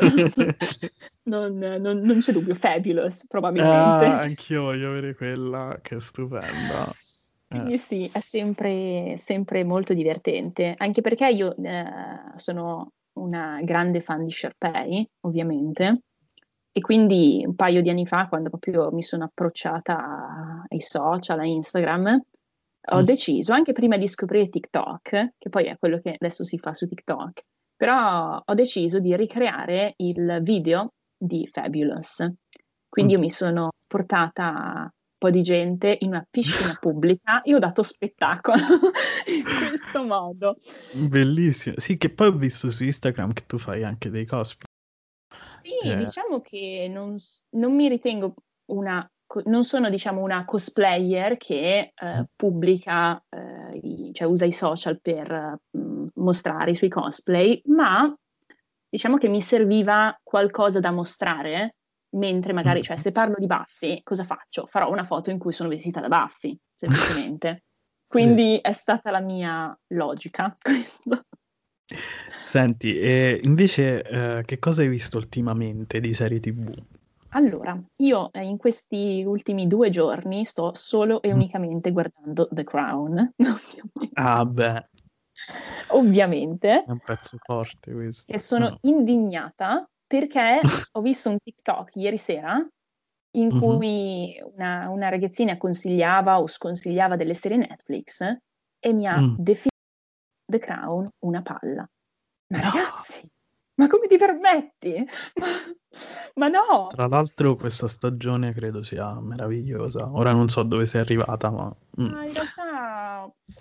non c'è dubbio, Fabulous probabilmente. Ah, anch'io voglio avere quella, che è stupenda. Eh, Quindi sì, è sempre molto divertente, anche perché io sono una grande fan di Sharpay, ovviamente, e quindi un paio di anni fa, quando proprio mi sono approcciata ai social, a Instagram, ho mm, deciso, anche prima di scoprire TikTok, che poi è quello che adesso si fa su TikTok, però ho deciso di ricreare il video di Fabulous. mm. Quindi io mi sono portata un po' di gente in una piscina pubblica e ho dato spettacolo in questo modo. Bellissimo. Sì, che poi ho visto su Instagram che tu fai anche dei cosplay. Sì, Eh, diciamo che non mi ritengo non sono diciamo una cosplayer che pubblica, cioè usa i social per mostrare i suoi cosplay, ma diciamo che mi serviva qualcosa da mostrare, mentre magari, cioè mhm. se parlo di Buffy, cosa faccio? Farò una foto in cui sono vestita da Buffy, semplicemente. Sì. Quindi è stata la mia logica, questo. Senti, e invece che cosa hai visto ultimamente di serie TV? Allora, io in questi ultimi 2 giorni sto solo e Mm. unicamente guardando The Crown, Ah, beh, ovviamente, è un pezzo forte questo. che sono Ah. indignata perché ho visto un TikTok ieri sera in Mhm. cui una ragazzina consigliava o sconsigliava delle serie Netflix e mi ha Mm. definito The Crown una palla. Ma No. ragazzi, ma come ti permetti? Ma, ma no! Tra l'altro questa stagione credo sia meravigliosa. Ora non so dove sei arrivata, ma... Ma in realtà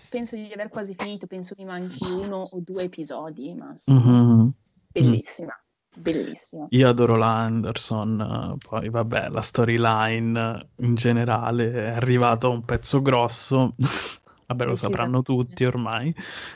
penso di aver quasi finito, penso mi manchi 1 o 2 episodi massimo. Mhm. Bellissima, bellissima. Io adoro l'Anderson, poi vabbè, la storyline in generale è arrivato a un pezzo grosso, vabbè lo sapranno Decisamente. tutti ormai.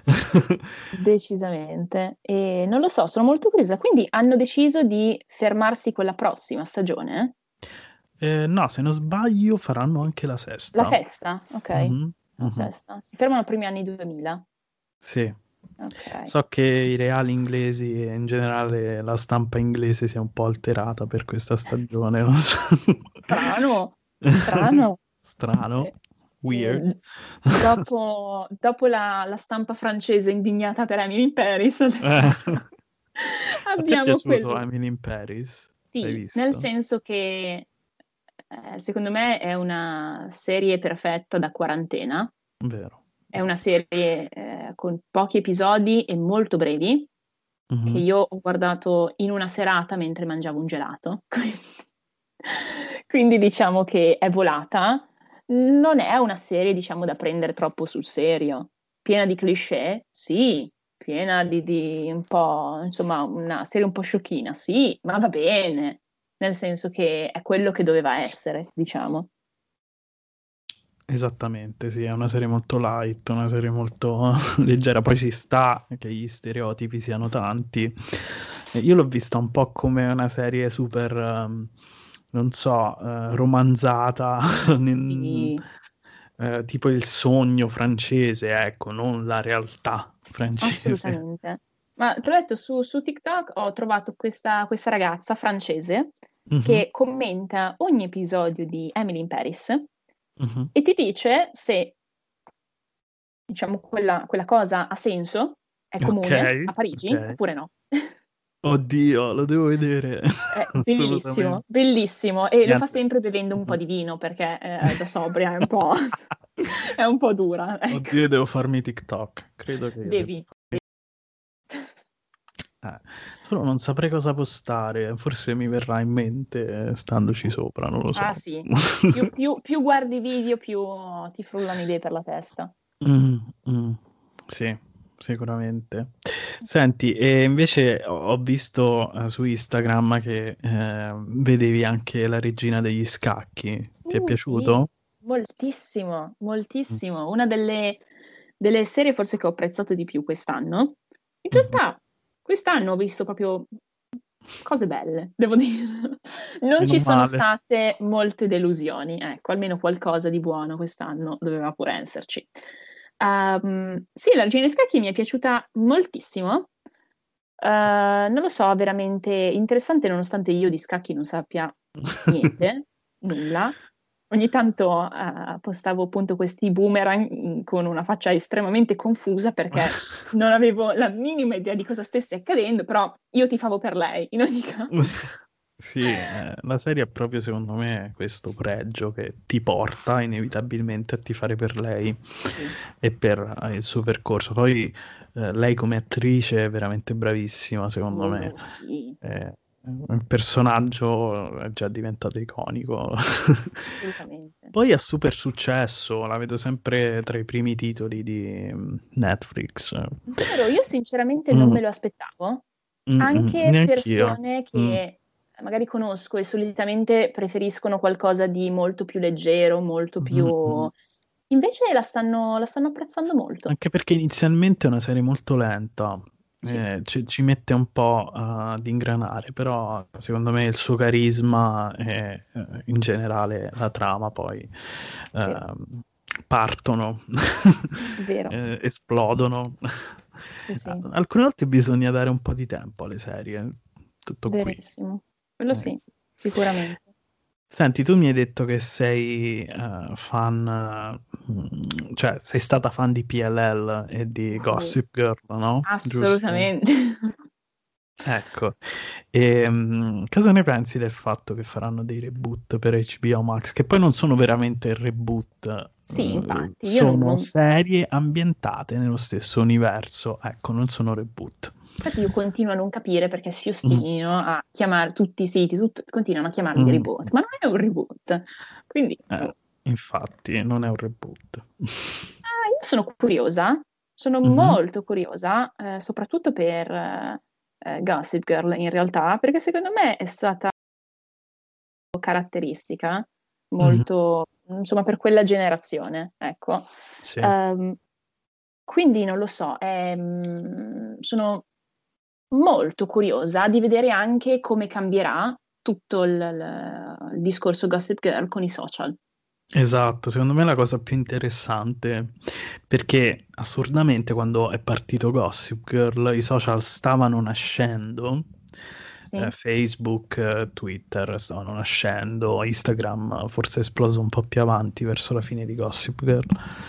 Decisamente. E non lo so, sono molto curiosa. Quindi hanno deciso di fermarsi con la prossima stagione? No, se non sbaglio faranno anche la La sesta. sesta, ok. Mhm, La mhm. sesta. Si fermano ai primi anni 2000. Sì, Ok. so che i reali inglesi e in generale la stampa inglese si è un po' alterata per questa stagione, non so. Strano, strano. Strano, Eh, weird. dopo la stampa francese indignata per Emily in Paris, adesso A te è abbiamo piaciuto quello. Emily in Paris? L'hai Sì, nel visto? senso che secondo me è una serie perfetta da quarantena. Vero. È una serie con pochi episodi e molto brevi, che Mhm. io ho guardato in una serata mentre mangiavo un gelato. Quindi diciamo che è volata. Non è una serie, diciamo, da prendere troppo sul serio. Piena di cliché? Sì. Piena di un po', insomma, una serie un po' sciocchina? Sì, ma va bene. Nel senso che è quello che doveva essere, diciamo. Esattamente, sì, è una serie molto light, una serie molto leggera, poi ci sta che gli stereotipi siano tanti. Io l'ho vista un po' come una serie super, non so, romanzata, Sì, tipo il sogno francese, ecco, non la realtà francese. assolutamente. Ma te l'ho detto, su TikTok ho trovato questa ragazza francese Mhm, che commenta ogni episodio di Emily in Paris mhm. e ti dice se, diciamo, quella cosa ha senso, è Ok, comune a Parigi ok. oppure no. Oddio, lo devo vedere, È bellissimo, assolutamente. bellissimo. E lo fa Niente. sempre bevendo un po' di vino perché da sobria è un po', è un po' dura, ecco. Oddio, devo farmi TikTok. Credo che io devo. Devi. Eh, solo non saprei cosa postare. Forse mi verrà in mente standoci sopra, non lo Ah so. sì, più guardi video, più ti frullano idee per la testa. Mm, mm, sì, sicuramente. Senti, e invece ho visto su Instagram che vedevi anche la regina degli scacchi. Ti è Sì, piaciuto? moltissimo, Mm, moltissimo. Una delle serie forse che ho apprezzato di più quest'anno. In mhm. realtà, quest'anno ho visto proprio cose belle, devo dire. Non Meno ci sono male. state molte delusioni, ecco, almeno qualcosa di buono quest'anno doveva pure esserci. Sì, la Regina dei Scacchi mi è piaciuta moltissimo. Non lo so, veramente interessante, nonostante io di scacchi non sappia niente, nulla. Ogni tanto postavo appunto questi boomerang con una faccia estremamente confusa perché non avevo la minima idea di cosa stesse accadendo, però io tifavo per lei in ogni caso. Sì, la serie ha proprio secondo me questo pregio che ti porta inevitabilmente a tifare per lei Sì. e per il suo percorso. Poi lei come attrice è veramente bravissima, secondo me. Oh, sì, Il personaggio è già diventato iconico. assolutamente. Poi ha super successo, la vedo sempre tra i primi titoli di Netflix. Vero, io sinceramente non Mm, me lo aspettavo. Anche neanch'io. persone Mm, che magari conosco e solitamente preferiscono qualcosa di molto più leggero, molto mm, più... mm. Invece la stanno apprezzando molto. Anche perché inizialmente è una serie molto lenta, Sì, ci mette un po' ad ingranare, però secondo me il suo carisma e in generale la trama poi vero, ehm, partono, vero. esplodono. Sì, sì, Alcune volte bisogna dare un po' di tempo alle serie, tutto qui. verissimo. Quello Eh. sì, sicuramente. Senti, tu mi hai detto che sei fan, cioè sei stata fan di PLL e di Oh, Gossip Girl, no? Giusto? assolutamente. Ecco, e cosa ne pensi del fatto che faranno dei reboot per HBO Max? Che poi non sono veramente reboot, Sì, infatti, io sono serie ambientate nello stesso universo, ecco, non sono reboot. infatti io continuo a non capire perché si Mm, ostinino a chiamare tutti i siti, continuano a chiamarli mm, reboot, ma non è un reboot. Quindi, eh, infatti, non è un reboot. sono curiosa, sono Mhm. molto curiosa, soprattutto per Gossip Girl in realtà, perché secondo me è stata caratteristica Mhm. molto, insomma, per quella generazione, ecco. Sì. Ehm, quindi non lo so, sono molto curiosa di vedere anche come cambierà tutto il discorso Gossip Girl con i social. Esatto, secondo me è la cosa più interessante, perché assurdamente quando è partito Gossip Girl i social stavano nascendo, Sì, Facebook, Twitter stavano nascendo, Instagram forse è esploso un po' più avanti verso la fine di Gossip Girl,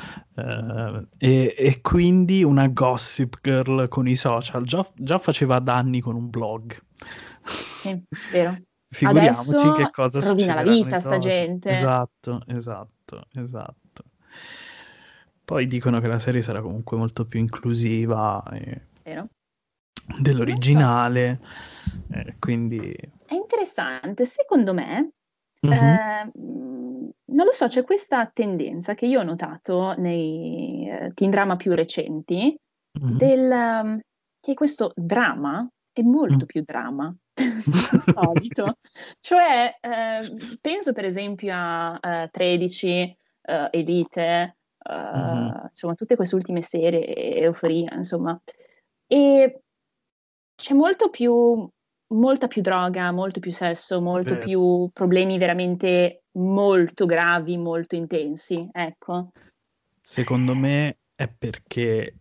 e quindi una Gossip Girl con i social già faceva danni con un blog. sì, vero. Figuriamoci che Adesso cosa rovina la succederà con i vita sta social. gente, Esatto, esatto, esatto. Poi dicono che la serie sarà comunque molto più inclusiva vero? Non so, dell'originale, quindi... è interessante. Secondo me, Mhm, non lo so, c'è questa tendenza che io ho notato nei teen drama più recenti, mhm, del, che questo dramma è molto mhm. più dramma di solito. Cioè, penso per esempio a 13, Elite, Mhm. insomma, tutte queste ultime serie, Euforia, insomma. E c'è molta più droga, molto più sesso, molto Vero. più problemi veramente molto gravi, molto intensi, ecco. Secondo me è perché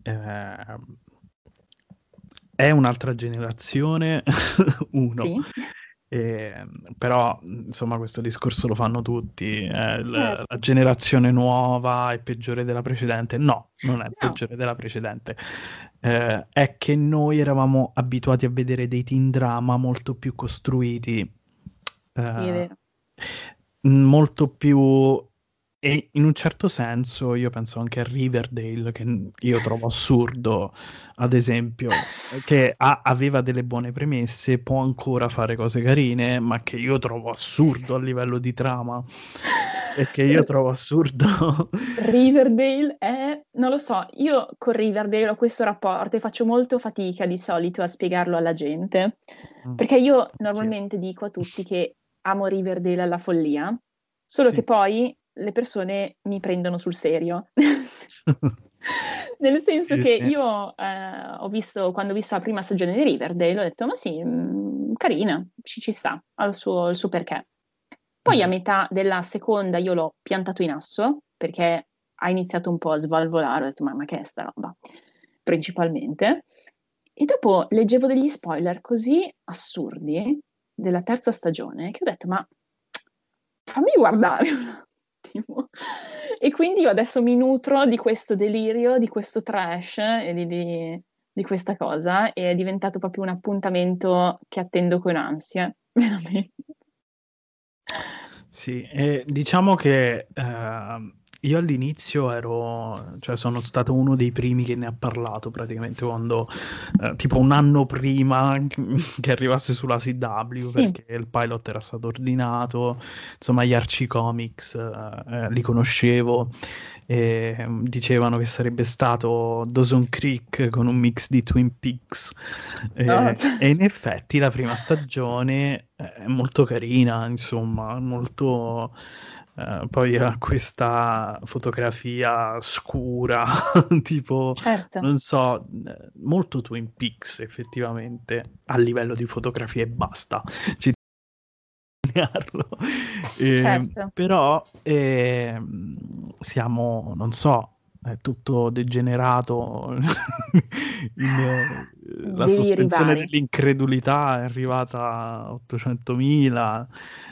è un'altra generazione, uno, Sì, però insomma questo discorso lo fanno tutti, la certo. generazione nuova è peggiore della precedente. No, non è No, peggiore della precedente. È che noi eravamo abituati a vedere dei teen drama molto più costruiti, sì, è eh, vero. molto più... E in un certo senso io penso anche a Riverdale, che io trovo assurdo, ad esempio, che aveva delle buone premesse, può ancora fare cose carine, ma che io trovo assurdo a livello di trama. E che io R- trovo assurdo. Riverdale è, non lo so, io con Riverdale ho questo rapporto e faccio molto fatica di solito a spiegarlo alla gente, Mm, perché io anch'io. normalmente dico a tutti che amo Riverdale alla follia, solo che Sì. poi le persone mi prendono sul serio. Nel senso Sì, che sì. io ho visto, quando ho visto la prima stagione di Riverdale, ho detto, ma sì, carina, ci sta, ha il suo perché. Poi a Mhm. metà della seconda io l'ho piantato in asso, perché ha iniziato un po' a svalvolare, ho detto, ma che è sta roba? Principalmente. E dopo leggevo degli spoiler così assurdi della terza stagione che ho detto, ma fammi guardare un attimo. E quindi io adesso mi nutro di questo delirio, di questo trash e di questa cosa e è diventato proprio un appuntamento che attendo con ansia, veramente. Sì, e diciamo che io all'inizio ero, cioè sono stato uno dei primi che ne ha parlato praticamente quando, tipo un anno prima che arrivasse sulla CW, Sì, perché il pilot era stato ordinato, insomma gli Archie Comics li conoscevo e dicevano che sarebbe stato Dawson Creek con un mix di Twin Peaks. no, E in effetti la prima stagione è molto carina, insomma, molto... poi ha questa fotografia scura, tipo, certo, non so, molto Twin Peaks effettivamente, a livello di fotografia e basta. Ci sottolinearlo. certo. Però siamo, non so, è tutto degenerato. La Deliri sospensione vari. dell'incredulità è arrivata a 800.000.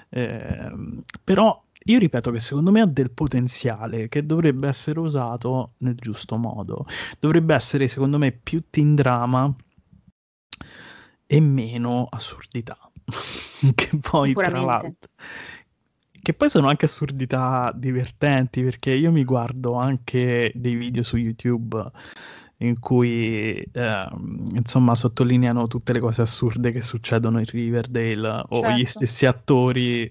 Però io ripeto che secondo me ha del potenziale che dovrebbe essere usato nel giusto modo. Dovrebbe essere, secondo me, più teen drama e meno assurdità. Che poi, tra Sicuramente. l'altro, che poi sono anche assurdità divertenti, perché io mi guardo anche dei video su YouTube in cui, insomma, sottolineano tutte le cose assurde che succedono in Riverdale, o gli Certo. stessi attori,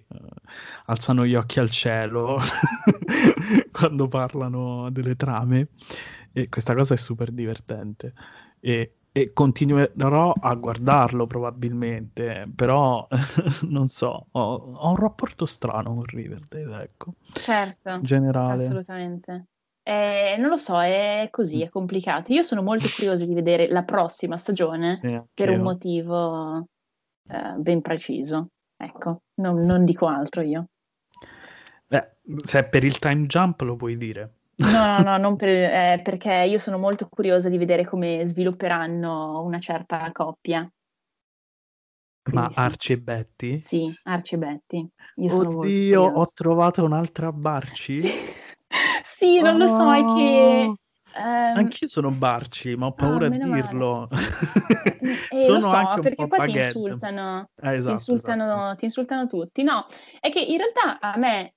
alzano gli occhi al cielo quando parlano delle trame. E questa cosa è super divertente. E continuerò a guardarlo probabilmente, però non so, ho un rapporto strano con Riverdale, ecco, in Certo, generale. assolutamente. Non lo so, è così, Mm. è complicato. Io sono molto curiosa di vedere la prossima stagione Sì, per un anch'io. motivo ben preciso. Ecco, non dico altro io. Beh, se è per il time jump lo puoi dire. No, no, no, non perché io sono molto curiosa di vedere come svilupperanno una certa coppia. Ma Quindi sì, Archie e Betty? sì, Archie e Betty. Io sono molto Oddio, ho curiosa. trovato un'altra Sì, Barci? sì, non lo so, è che... Oh, anch'io sono Barci, ma ho paura a meno male. dirlo. Lo Sono so, anche un perché po' qua baguette. Esatto, esatto. ti insultano tutti. No, è che in realtà a me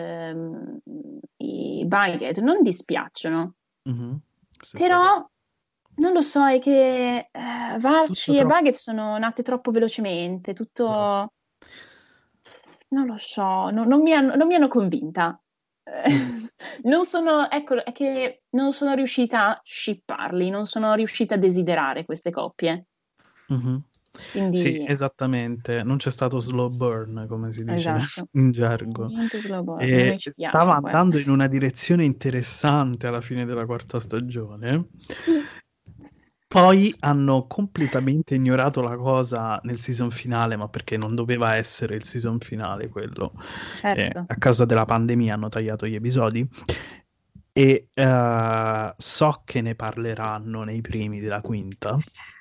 i Baguette non dispiacciono, Mhm. Stessa cosa. però non lo so, è che Tutto Varci e troppo. Baguette sono nate troppo velocemente, Esatto. tutto... Non lo so, non mi hanno convinta. Mhm. Non sono, ecco, è che non sono riuscita a shipparli, non sono riuscita a desiderare queste coppie. Mhm. Sì, Quindi, esattamente. Non c'è stato slow burn, come si dice esatto. in gergo. Niente slow burn, a noi E ci stava piace quello. andando in una direzione interessante alla fine della quarta stagione. Sì, Poi hanno completamente ignorato la cosa nel season finale, ma perché non doveva essere il season finale quello. certo. A causa della pandemia hanno tagliato gli episodi. E so che ne parleranno nei primi della quinta.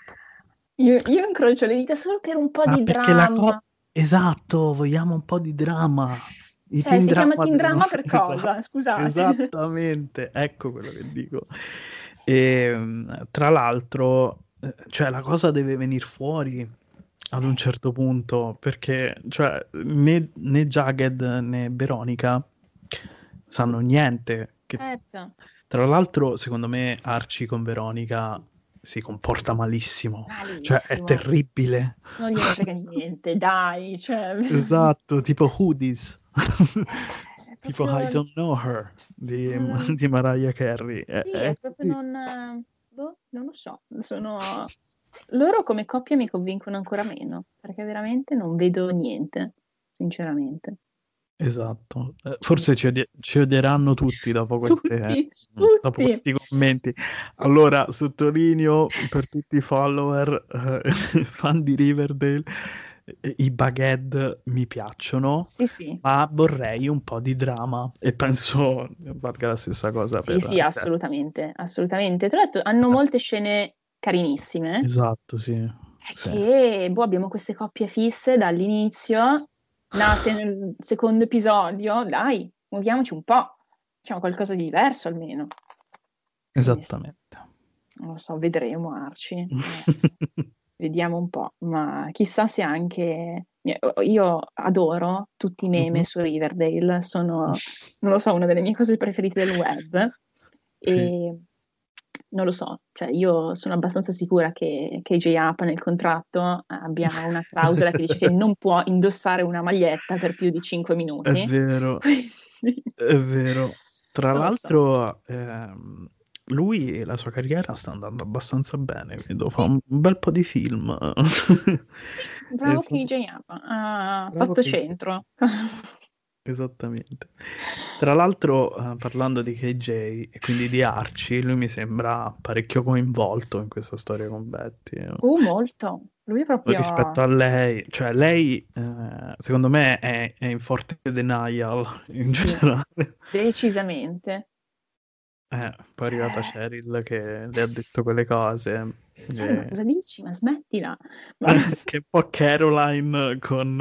Io incrocio le dita solo per un po' Ma di perché la cosa... dramma. Esatto, vogliamo un po' di drama. I Cioè, teen si chiama drama teen devono... drama per Esatto, cosa? Scusate. esattamente, ecco quello che dico. E, tra l'altro, cioè, la cosa deve venire fuori ad un certo punto, perché cioè, né Jagged né Veronica sanno niente. Certo, Tra l'altro, secondo me, Archie con Veronica si comporta malissimo, cioè è malissimo. terribile. Non gliene frega niente, dai, cioè... Esatto, tipo Hoodies, È tipo I proprio... Don't Know Her di, non- di Mariah Carey. Sì, È è proprio così. non... Boh, non lo so. Sono... Loro come coppia mi convincono ancora meno, perché veramente non vedo niente, sinceramente. Esatto. Quindi Forse sì. ci odieranno tutti Tutti, dopo tutti. questi commenti. Allora, sottolineo per tutti i follower, fan di Riverdale, i Baguette mi piacciono, Sì, sì. ma vorrei un po' di drama e penso valga la stessa cosa Sì, per sì, te. assolutamente, assolutamente. Tra l'altro hanno molte scene carinissime, Esatto, sì, è sì. che boh, abbiamo queste coppie fisse dall'inizio, nate nel secondo episodio, dai, muoviamoci un po', facciamo qualcosa di diverso almeno. Quindi sì, Esattamente. non lo so, vedremo Arci, vediamo un po', ma chissà se anche... Io adoro tutti i meme Mhm. su Riverdale, sono, non lo so, una delle mie cose preferite del web. Sì. E non lo so, cioè io sono abbastanza sicura che KJ Apa nel contratto abbia una clausola che dice che non può indossare una maglietta per più di 5 È minuti. vero, Quindi, è vero. Tra non lo so. l'altro, lui e la sua carriera sta andando abbastanza bene, vedo, fa Sì, un bel po' di film. sì, E bravo KJ Apa, ha bravo fatto KJ. centro. Esattamente. Tra l'altro, parlando di KJ e quindi di Archie, lui mi sembra parecchio coinvolto in questa storia con Betty. Molto. Lui Rispetto proprio, a lei, cioè lei, secondo me, è in forte denial in sì, generale. decisamente. Poi è arrivata Eh, Cheryl che le ha detto quelle cose, cioè, ma cosa dici? Ma smettila. Ma... che è un po' Caroline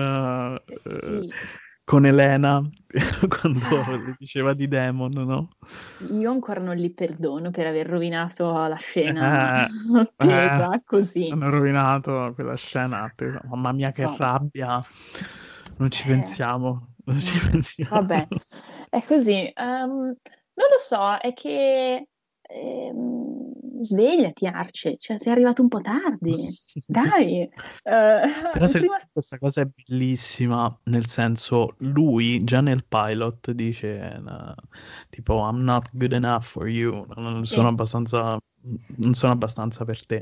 Sì. con Elena quando Ah, le diceva di Demon, no? io ancora non li perdono per aver rovinato la scena Eh, eh, tesa così. hanno rovinato quella scena. Mamma mia, che Vabbè. rabbia! Non ci Eh, pensiamo, non ci vabbè, pensiamo. vabbè, è così. Non lo so, è che svegliati Arce, cioè sei arrivato un po' tardi, dai. Però In prima... questa cosa è bellissima, nel senso, lui già nel pilot dice tipo I'm not good enough for you, Sì, non sono abbastanza per te.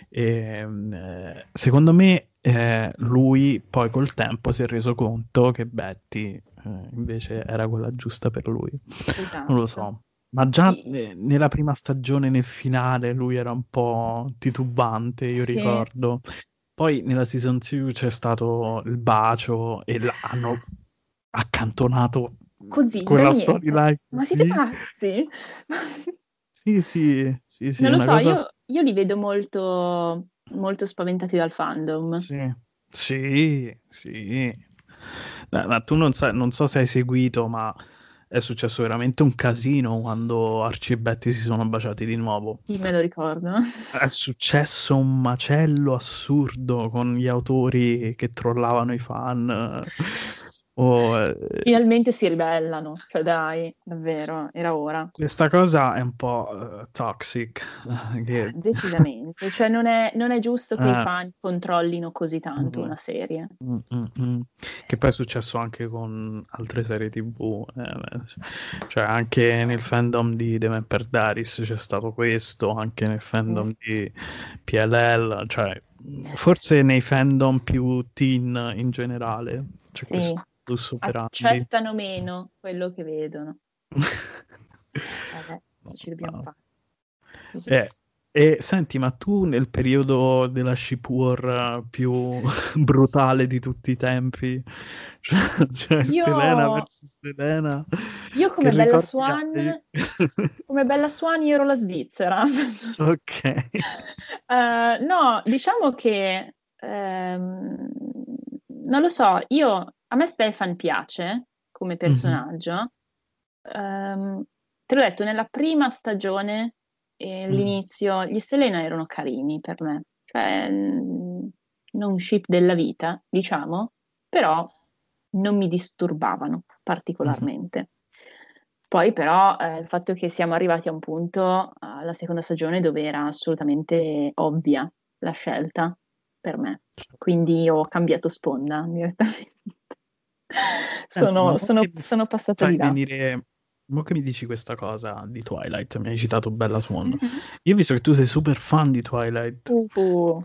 Secondo me lui poi col tempo si è reso conto che Betty invece era quella giusta per lui. Non lo esatto. so. Ma già I- nella prima stagione, nel finale, lui era un po' titubante, io Sì, ricordo. Poi nella season 2 c'è stato il bacio e hanno accantonato così, da quella niente. storyline Ma siete così. pazzi? Sì, sì, sì, sì, Non lo una so, cosa... io li vedo molto, molto spaventati dal fandom. Sì, sì, sì. Ma tu non so se hai seguito, ma è successo veramente un casino quando Archie e Betty si sono baciati di nuovo. Sì, me lo ricordo. È successo un macello assurdo con gli autori che trollavano i fan. O, Finalmente si ribellano, cioè dai, davvero, era ora. questa cosa è un po' toxic. Che... Decisamente, cioè non è giusto che i eh, fan controllino così tanto mm, una serie. mm. Che poi è successo anche con altre serie TV. Cioè, anche nel fandom di The Vampire Diaries c'è stato questo, anche nel Sì. fandom di PLL, cioè, forse nei fandom più teen in generale c'è Sì, questo modus operandi. accettano meno quello che vedono. Vabbè, No, cosa ci dobbiamo no. fare? Così. Eh, e senti, ma tu nel periodo della ship war più brutale di tutti i tempi, cioè Io, Stelena versus Stelena, io che come Bella ricordi Swan, hai? come Bella Swan io ero la Svizzera. Ok. No, diciamo che non lo so, a me Stefan piace come Mhm, personaggio. Te l'ho detto, nella prima stagione, mhm, all'inizio, gli Selena erano carini per me, cioè non ship della vita, diciamo, però non mi disturbavano mhm. particolarmente. Poi però il fatto che siamo arrivati a un punto, alla seconda stagione, dove era assolutamente ovvia la scelta per me, quindi ho cambiato sponda direttamente. Senti, ma mo che mi Sono passata fai di là. venire... Mo che mi dici questa cosa di Twilight, mi hai citato Bella Swan. Mhm. Io ho visto che tu sei super fan di Twilight. Uh.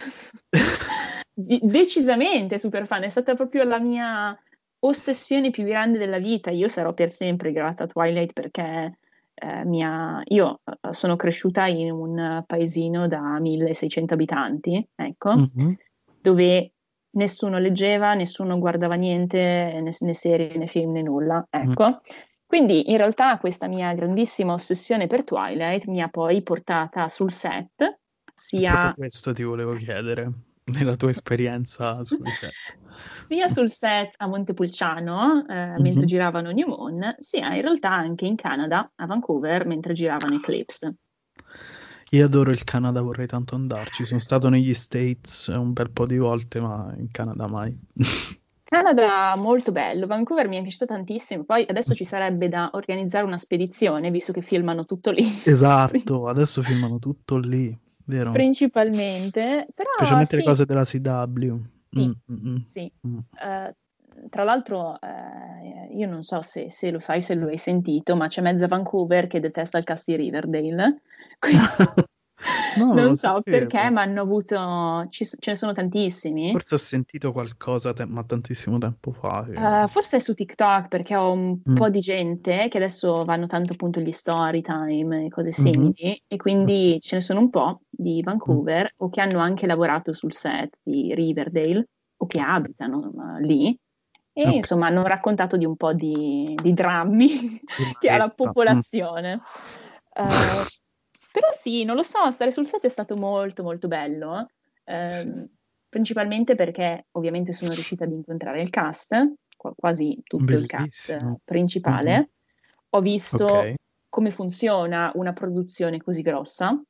Decisamente super fan, è stata proprio la mia ossessione più grande della vita. Io sarò per sempre grata a Twilight perché io sono cresciuta in un paesino da 1600 abitanti, ecco, Mhm, dove nessuno leggeva, nessuno guardava niente, né serie, né film, né nulla, mhm. ecco. Quindi in realtà questa mia grandissima ossessione per Twilight mi ha poi portata sul set, Proprio sia, questo ti volevo chiedere, nella tua su- esperienza sul set. sia sul set a Montepulciano, mentre Mhm. giravano New Moon, sia in realtà anche in Canada, a Vancouver, mentre giravano Eclipse. Io adoro il Canada, vorrei tanto andarci. Sono stato negli States un bel po' di volte, ma in Canada mai. Canada molto bello, Vancouver mi è piaciuto tantissimo, poi adesso ci sarebbe da organizzare una spedizione, visto che filmano tutto lì, Esatto, adesso filmano tutto lì, vero? principalmente, però Specialmente le sì, cose della CW. sì, Mm. sì. Mm. Eh, Tra l'altro, io non so se lo sai, se lo hai sentito, ma c'è mezza Vancouver che detesta il cast di Riverdale. Quindi No, non lo non so perché, sapevo. ma hanno avuto, ce ne sono tantissimi. Forse ho sentito qualcosa, ma tantissimo tempo fa. Forse è su TikTok perché ho un Mm. po' di gente che adesso vanno tanto appunto gli story time e cose Mhm. simili e quindi ce ne sono un po' di Mm. Vancouver o che hanno anche lavorato sul set di Riverdale o che Ok, abitano lì e ok, insomma hanno raccontato di un po' di drammi di che ha la Maretta. Mm. popolazione. Eh, Però sì, non lo so, stare sul set è stato molto molto bello, Sì, ehm, principalmente perché ovviamente sono riuscita ad incontrare il cast, quasi tutto il cast bellissimo. Mhm. principale. Ho visto Ok. come funziona una produzione così grossa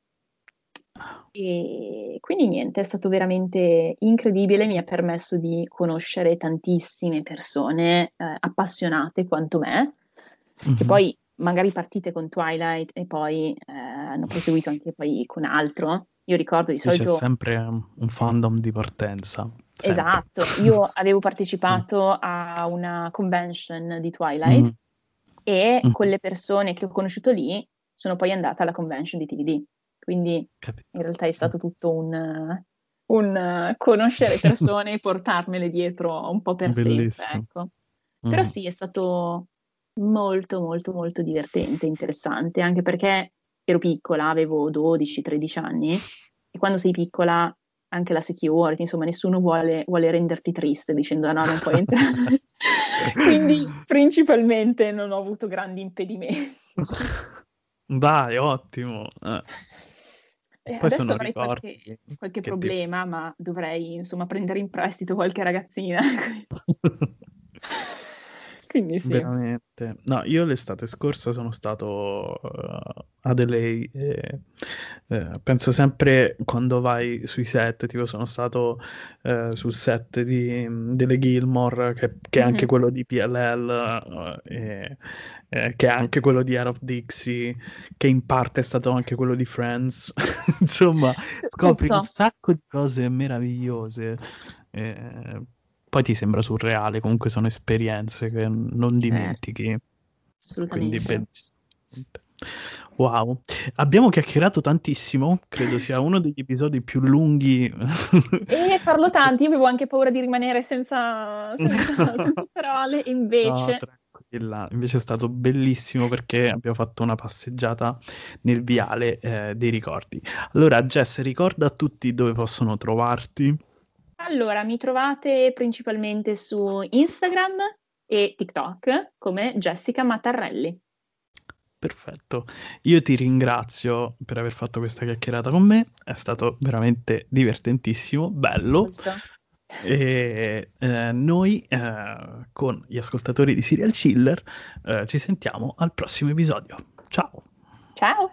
e quindi niente, è stato veramente incredibile, mi ha permesso di conoscere tantissime persone appassionate quanto me, che Mhm. poi magari partite con Twilight e poi hanno proseguito anche poi con altro. Io ricordo di Sì, c'è solito. sempre un fandom di partenza, sempre. Esatto, io avevo Mm. partecipato a una convention di Twilight Mm. e Mm. con le persone che ho conosciuto lì sono poi andata alla convention di TVD. Quindi in Capito. realtà è Mm. stato tutto un conoscere persone e portarmele dietro un po' per sempre, Bellissimo. ecco. Però Mm. sì, è stato molto, molto, molto divertente, interessante, anche perché ero piccola, avevo 12-13 anni e quando sei piccola anche la security, insomma, nessuno vuole renderti triste dicendo "Ah, no, non puoi entrare". Quindi principalmente non ho avuto grandi impedimenti. Dai, ottimo. Poi Adesso sono avrei ricordi qualche che ti... problema, ma dovrei, insomma, prendere in prestito qualche ragazzina. Quindi sì. Veramente. No, io l'estate scorsa sono stato ad LA e penso sempre quando vai sui set, tipo sono stato sul set delle Gilmore, che è anche Mhm. quello di PLL, che è anche quello di Air of Dixie, che in parte è stato anche quello di Friends. Insomma, scopri un Tutto. sacco di cose meravigliose. Eh, Poi ti sembra surreale, comunque sono esperienze che non Certo, dimentichi, quindi assolutamente. bellissimo. Wow, abbiamo chiacchierato tantissimo, credo sia uno degli episodi più lunghi. E parlo tanti, io avevo anche paura di rimanere senza parole, e No, invece. tranquilla. Invece è stato bellissimo perché abbiamo fatto una passeggiata nel viale, dei ricordi. Allora, Jess, ricorda a tutti dove possono trovarti. Allora, mi trovate principalmente su Instagram e TikTok come Jessica Mattarelli. Perfetto. Io ti ringrazio per aver fatto questa chiacchierata con me, è stato veramente divertentissimo, bello. Molto. E noi, con gli ascoltatori di Serial Chiller, ci sentiamo al prossimo episodio. Ciao! Ciao!